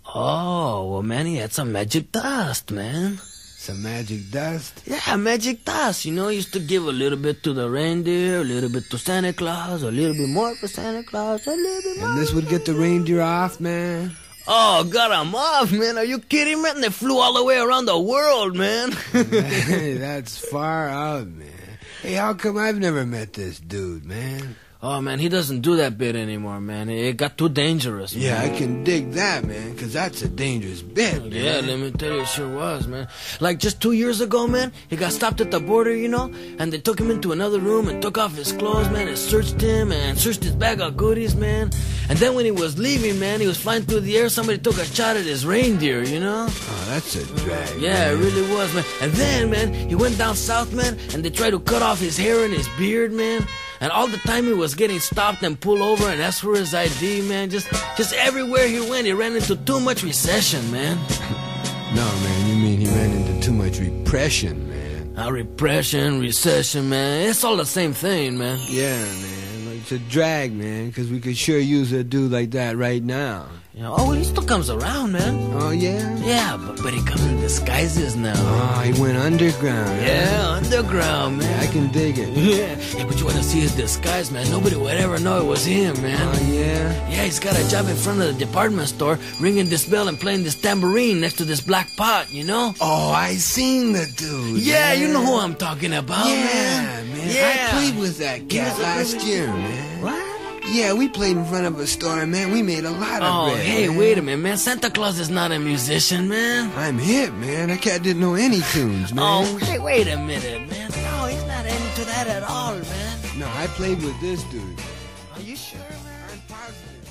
Oh, well, man, he had some magic dust, man. Some magic dust? Yeah, magic dust. You know, he used to give a little bit to the reindeer, a little bit to Santa Claus, a little bit more for Santa Claus, a little bit more. And this would get the reindeer off, man? Oh, got them off, man. Are you kidding, man? They flew all the way around the world, man. Hey, that's far out, man. Hey, how come I've never met this dude, man? Oh, man, he doesn't do that bit anymore, man. It got too dangerous, man. Yeah, I can dig that, man, because that's a dangerous bit, man. Yeah, let me tell you, it sure was, man. Like, just two years ago, man, he got stopped at the border, you know, and they took him into another room and took off his clothes, man, and searched him and searched his bag of goodies, man. And then when he was leaving, man, he was flying through the air, somebody took a shot at his reindeer, you know? Oh, that's a drag, Yeah, man. it really was, man. And then, man, he went down south, man, and they tried to cut off his hair and his beard, man. And all the time he was getting stopped and pulled over and asked for his I D, man. Just just everywhere he went, he ran into too much recession, man. No, man, you mean he ran into too much repression, man. Uh, repression, recession, man. It's all the same thing, man. Yeah, man. Like, it's a drag, man, because we could sure use a dude like that right now. You know, oh, he still comes around, man. Oh, yeah? Yeah, but, but he comes in disguises now. Oh, he went underground. Yeah, huh? underground, man. Yeah, I can dig it. Yeah. Hey, but you want to see his disguise, man? Nobody would ever know it was him, man. Oh, yeah? Yeah, he's got a job in front of the department store, ringing this bell and playing this tambourine next to this black pot, you know? Oh, I seen the dude. Yeah, man. you know who I'm talking about, yeah, man. man. Yeah, I played with that cat last year, man. What? Yeah, we played in front of a store, man. We made a lot of Oh, bread, hey, man. wait a minute, man. Santa Claus is not a musician, man. I'm hip, man. That cat didn't know any tunes, man. Oh, hey, wait a minute, man. No, he's not into that at all, man. No, I played with this dude. Are you sure, man? I'm positive.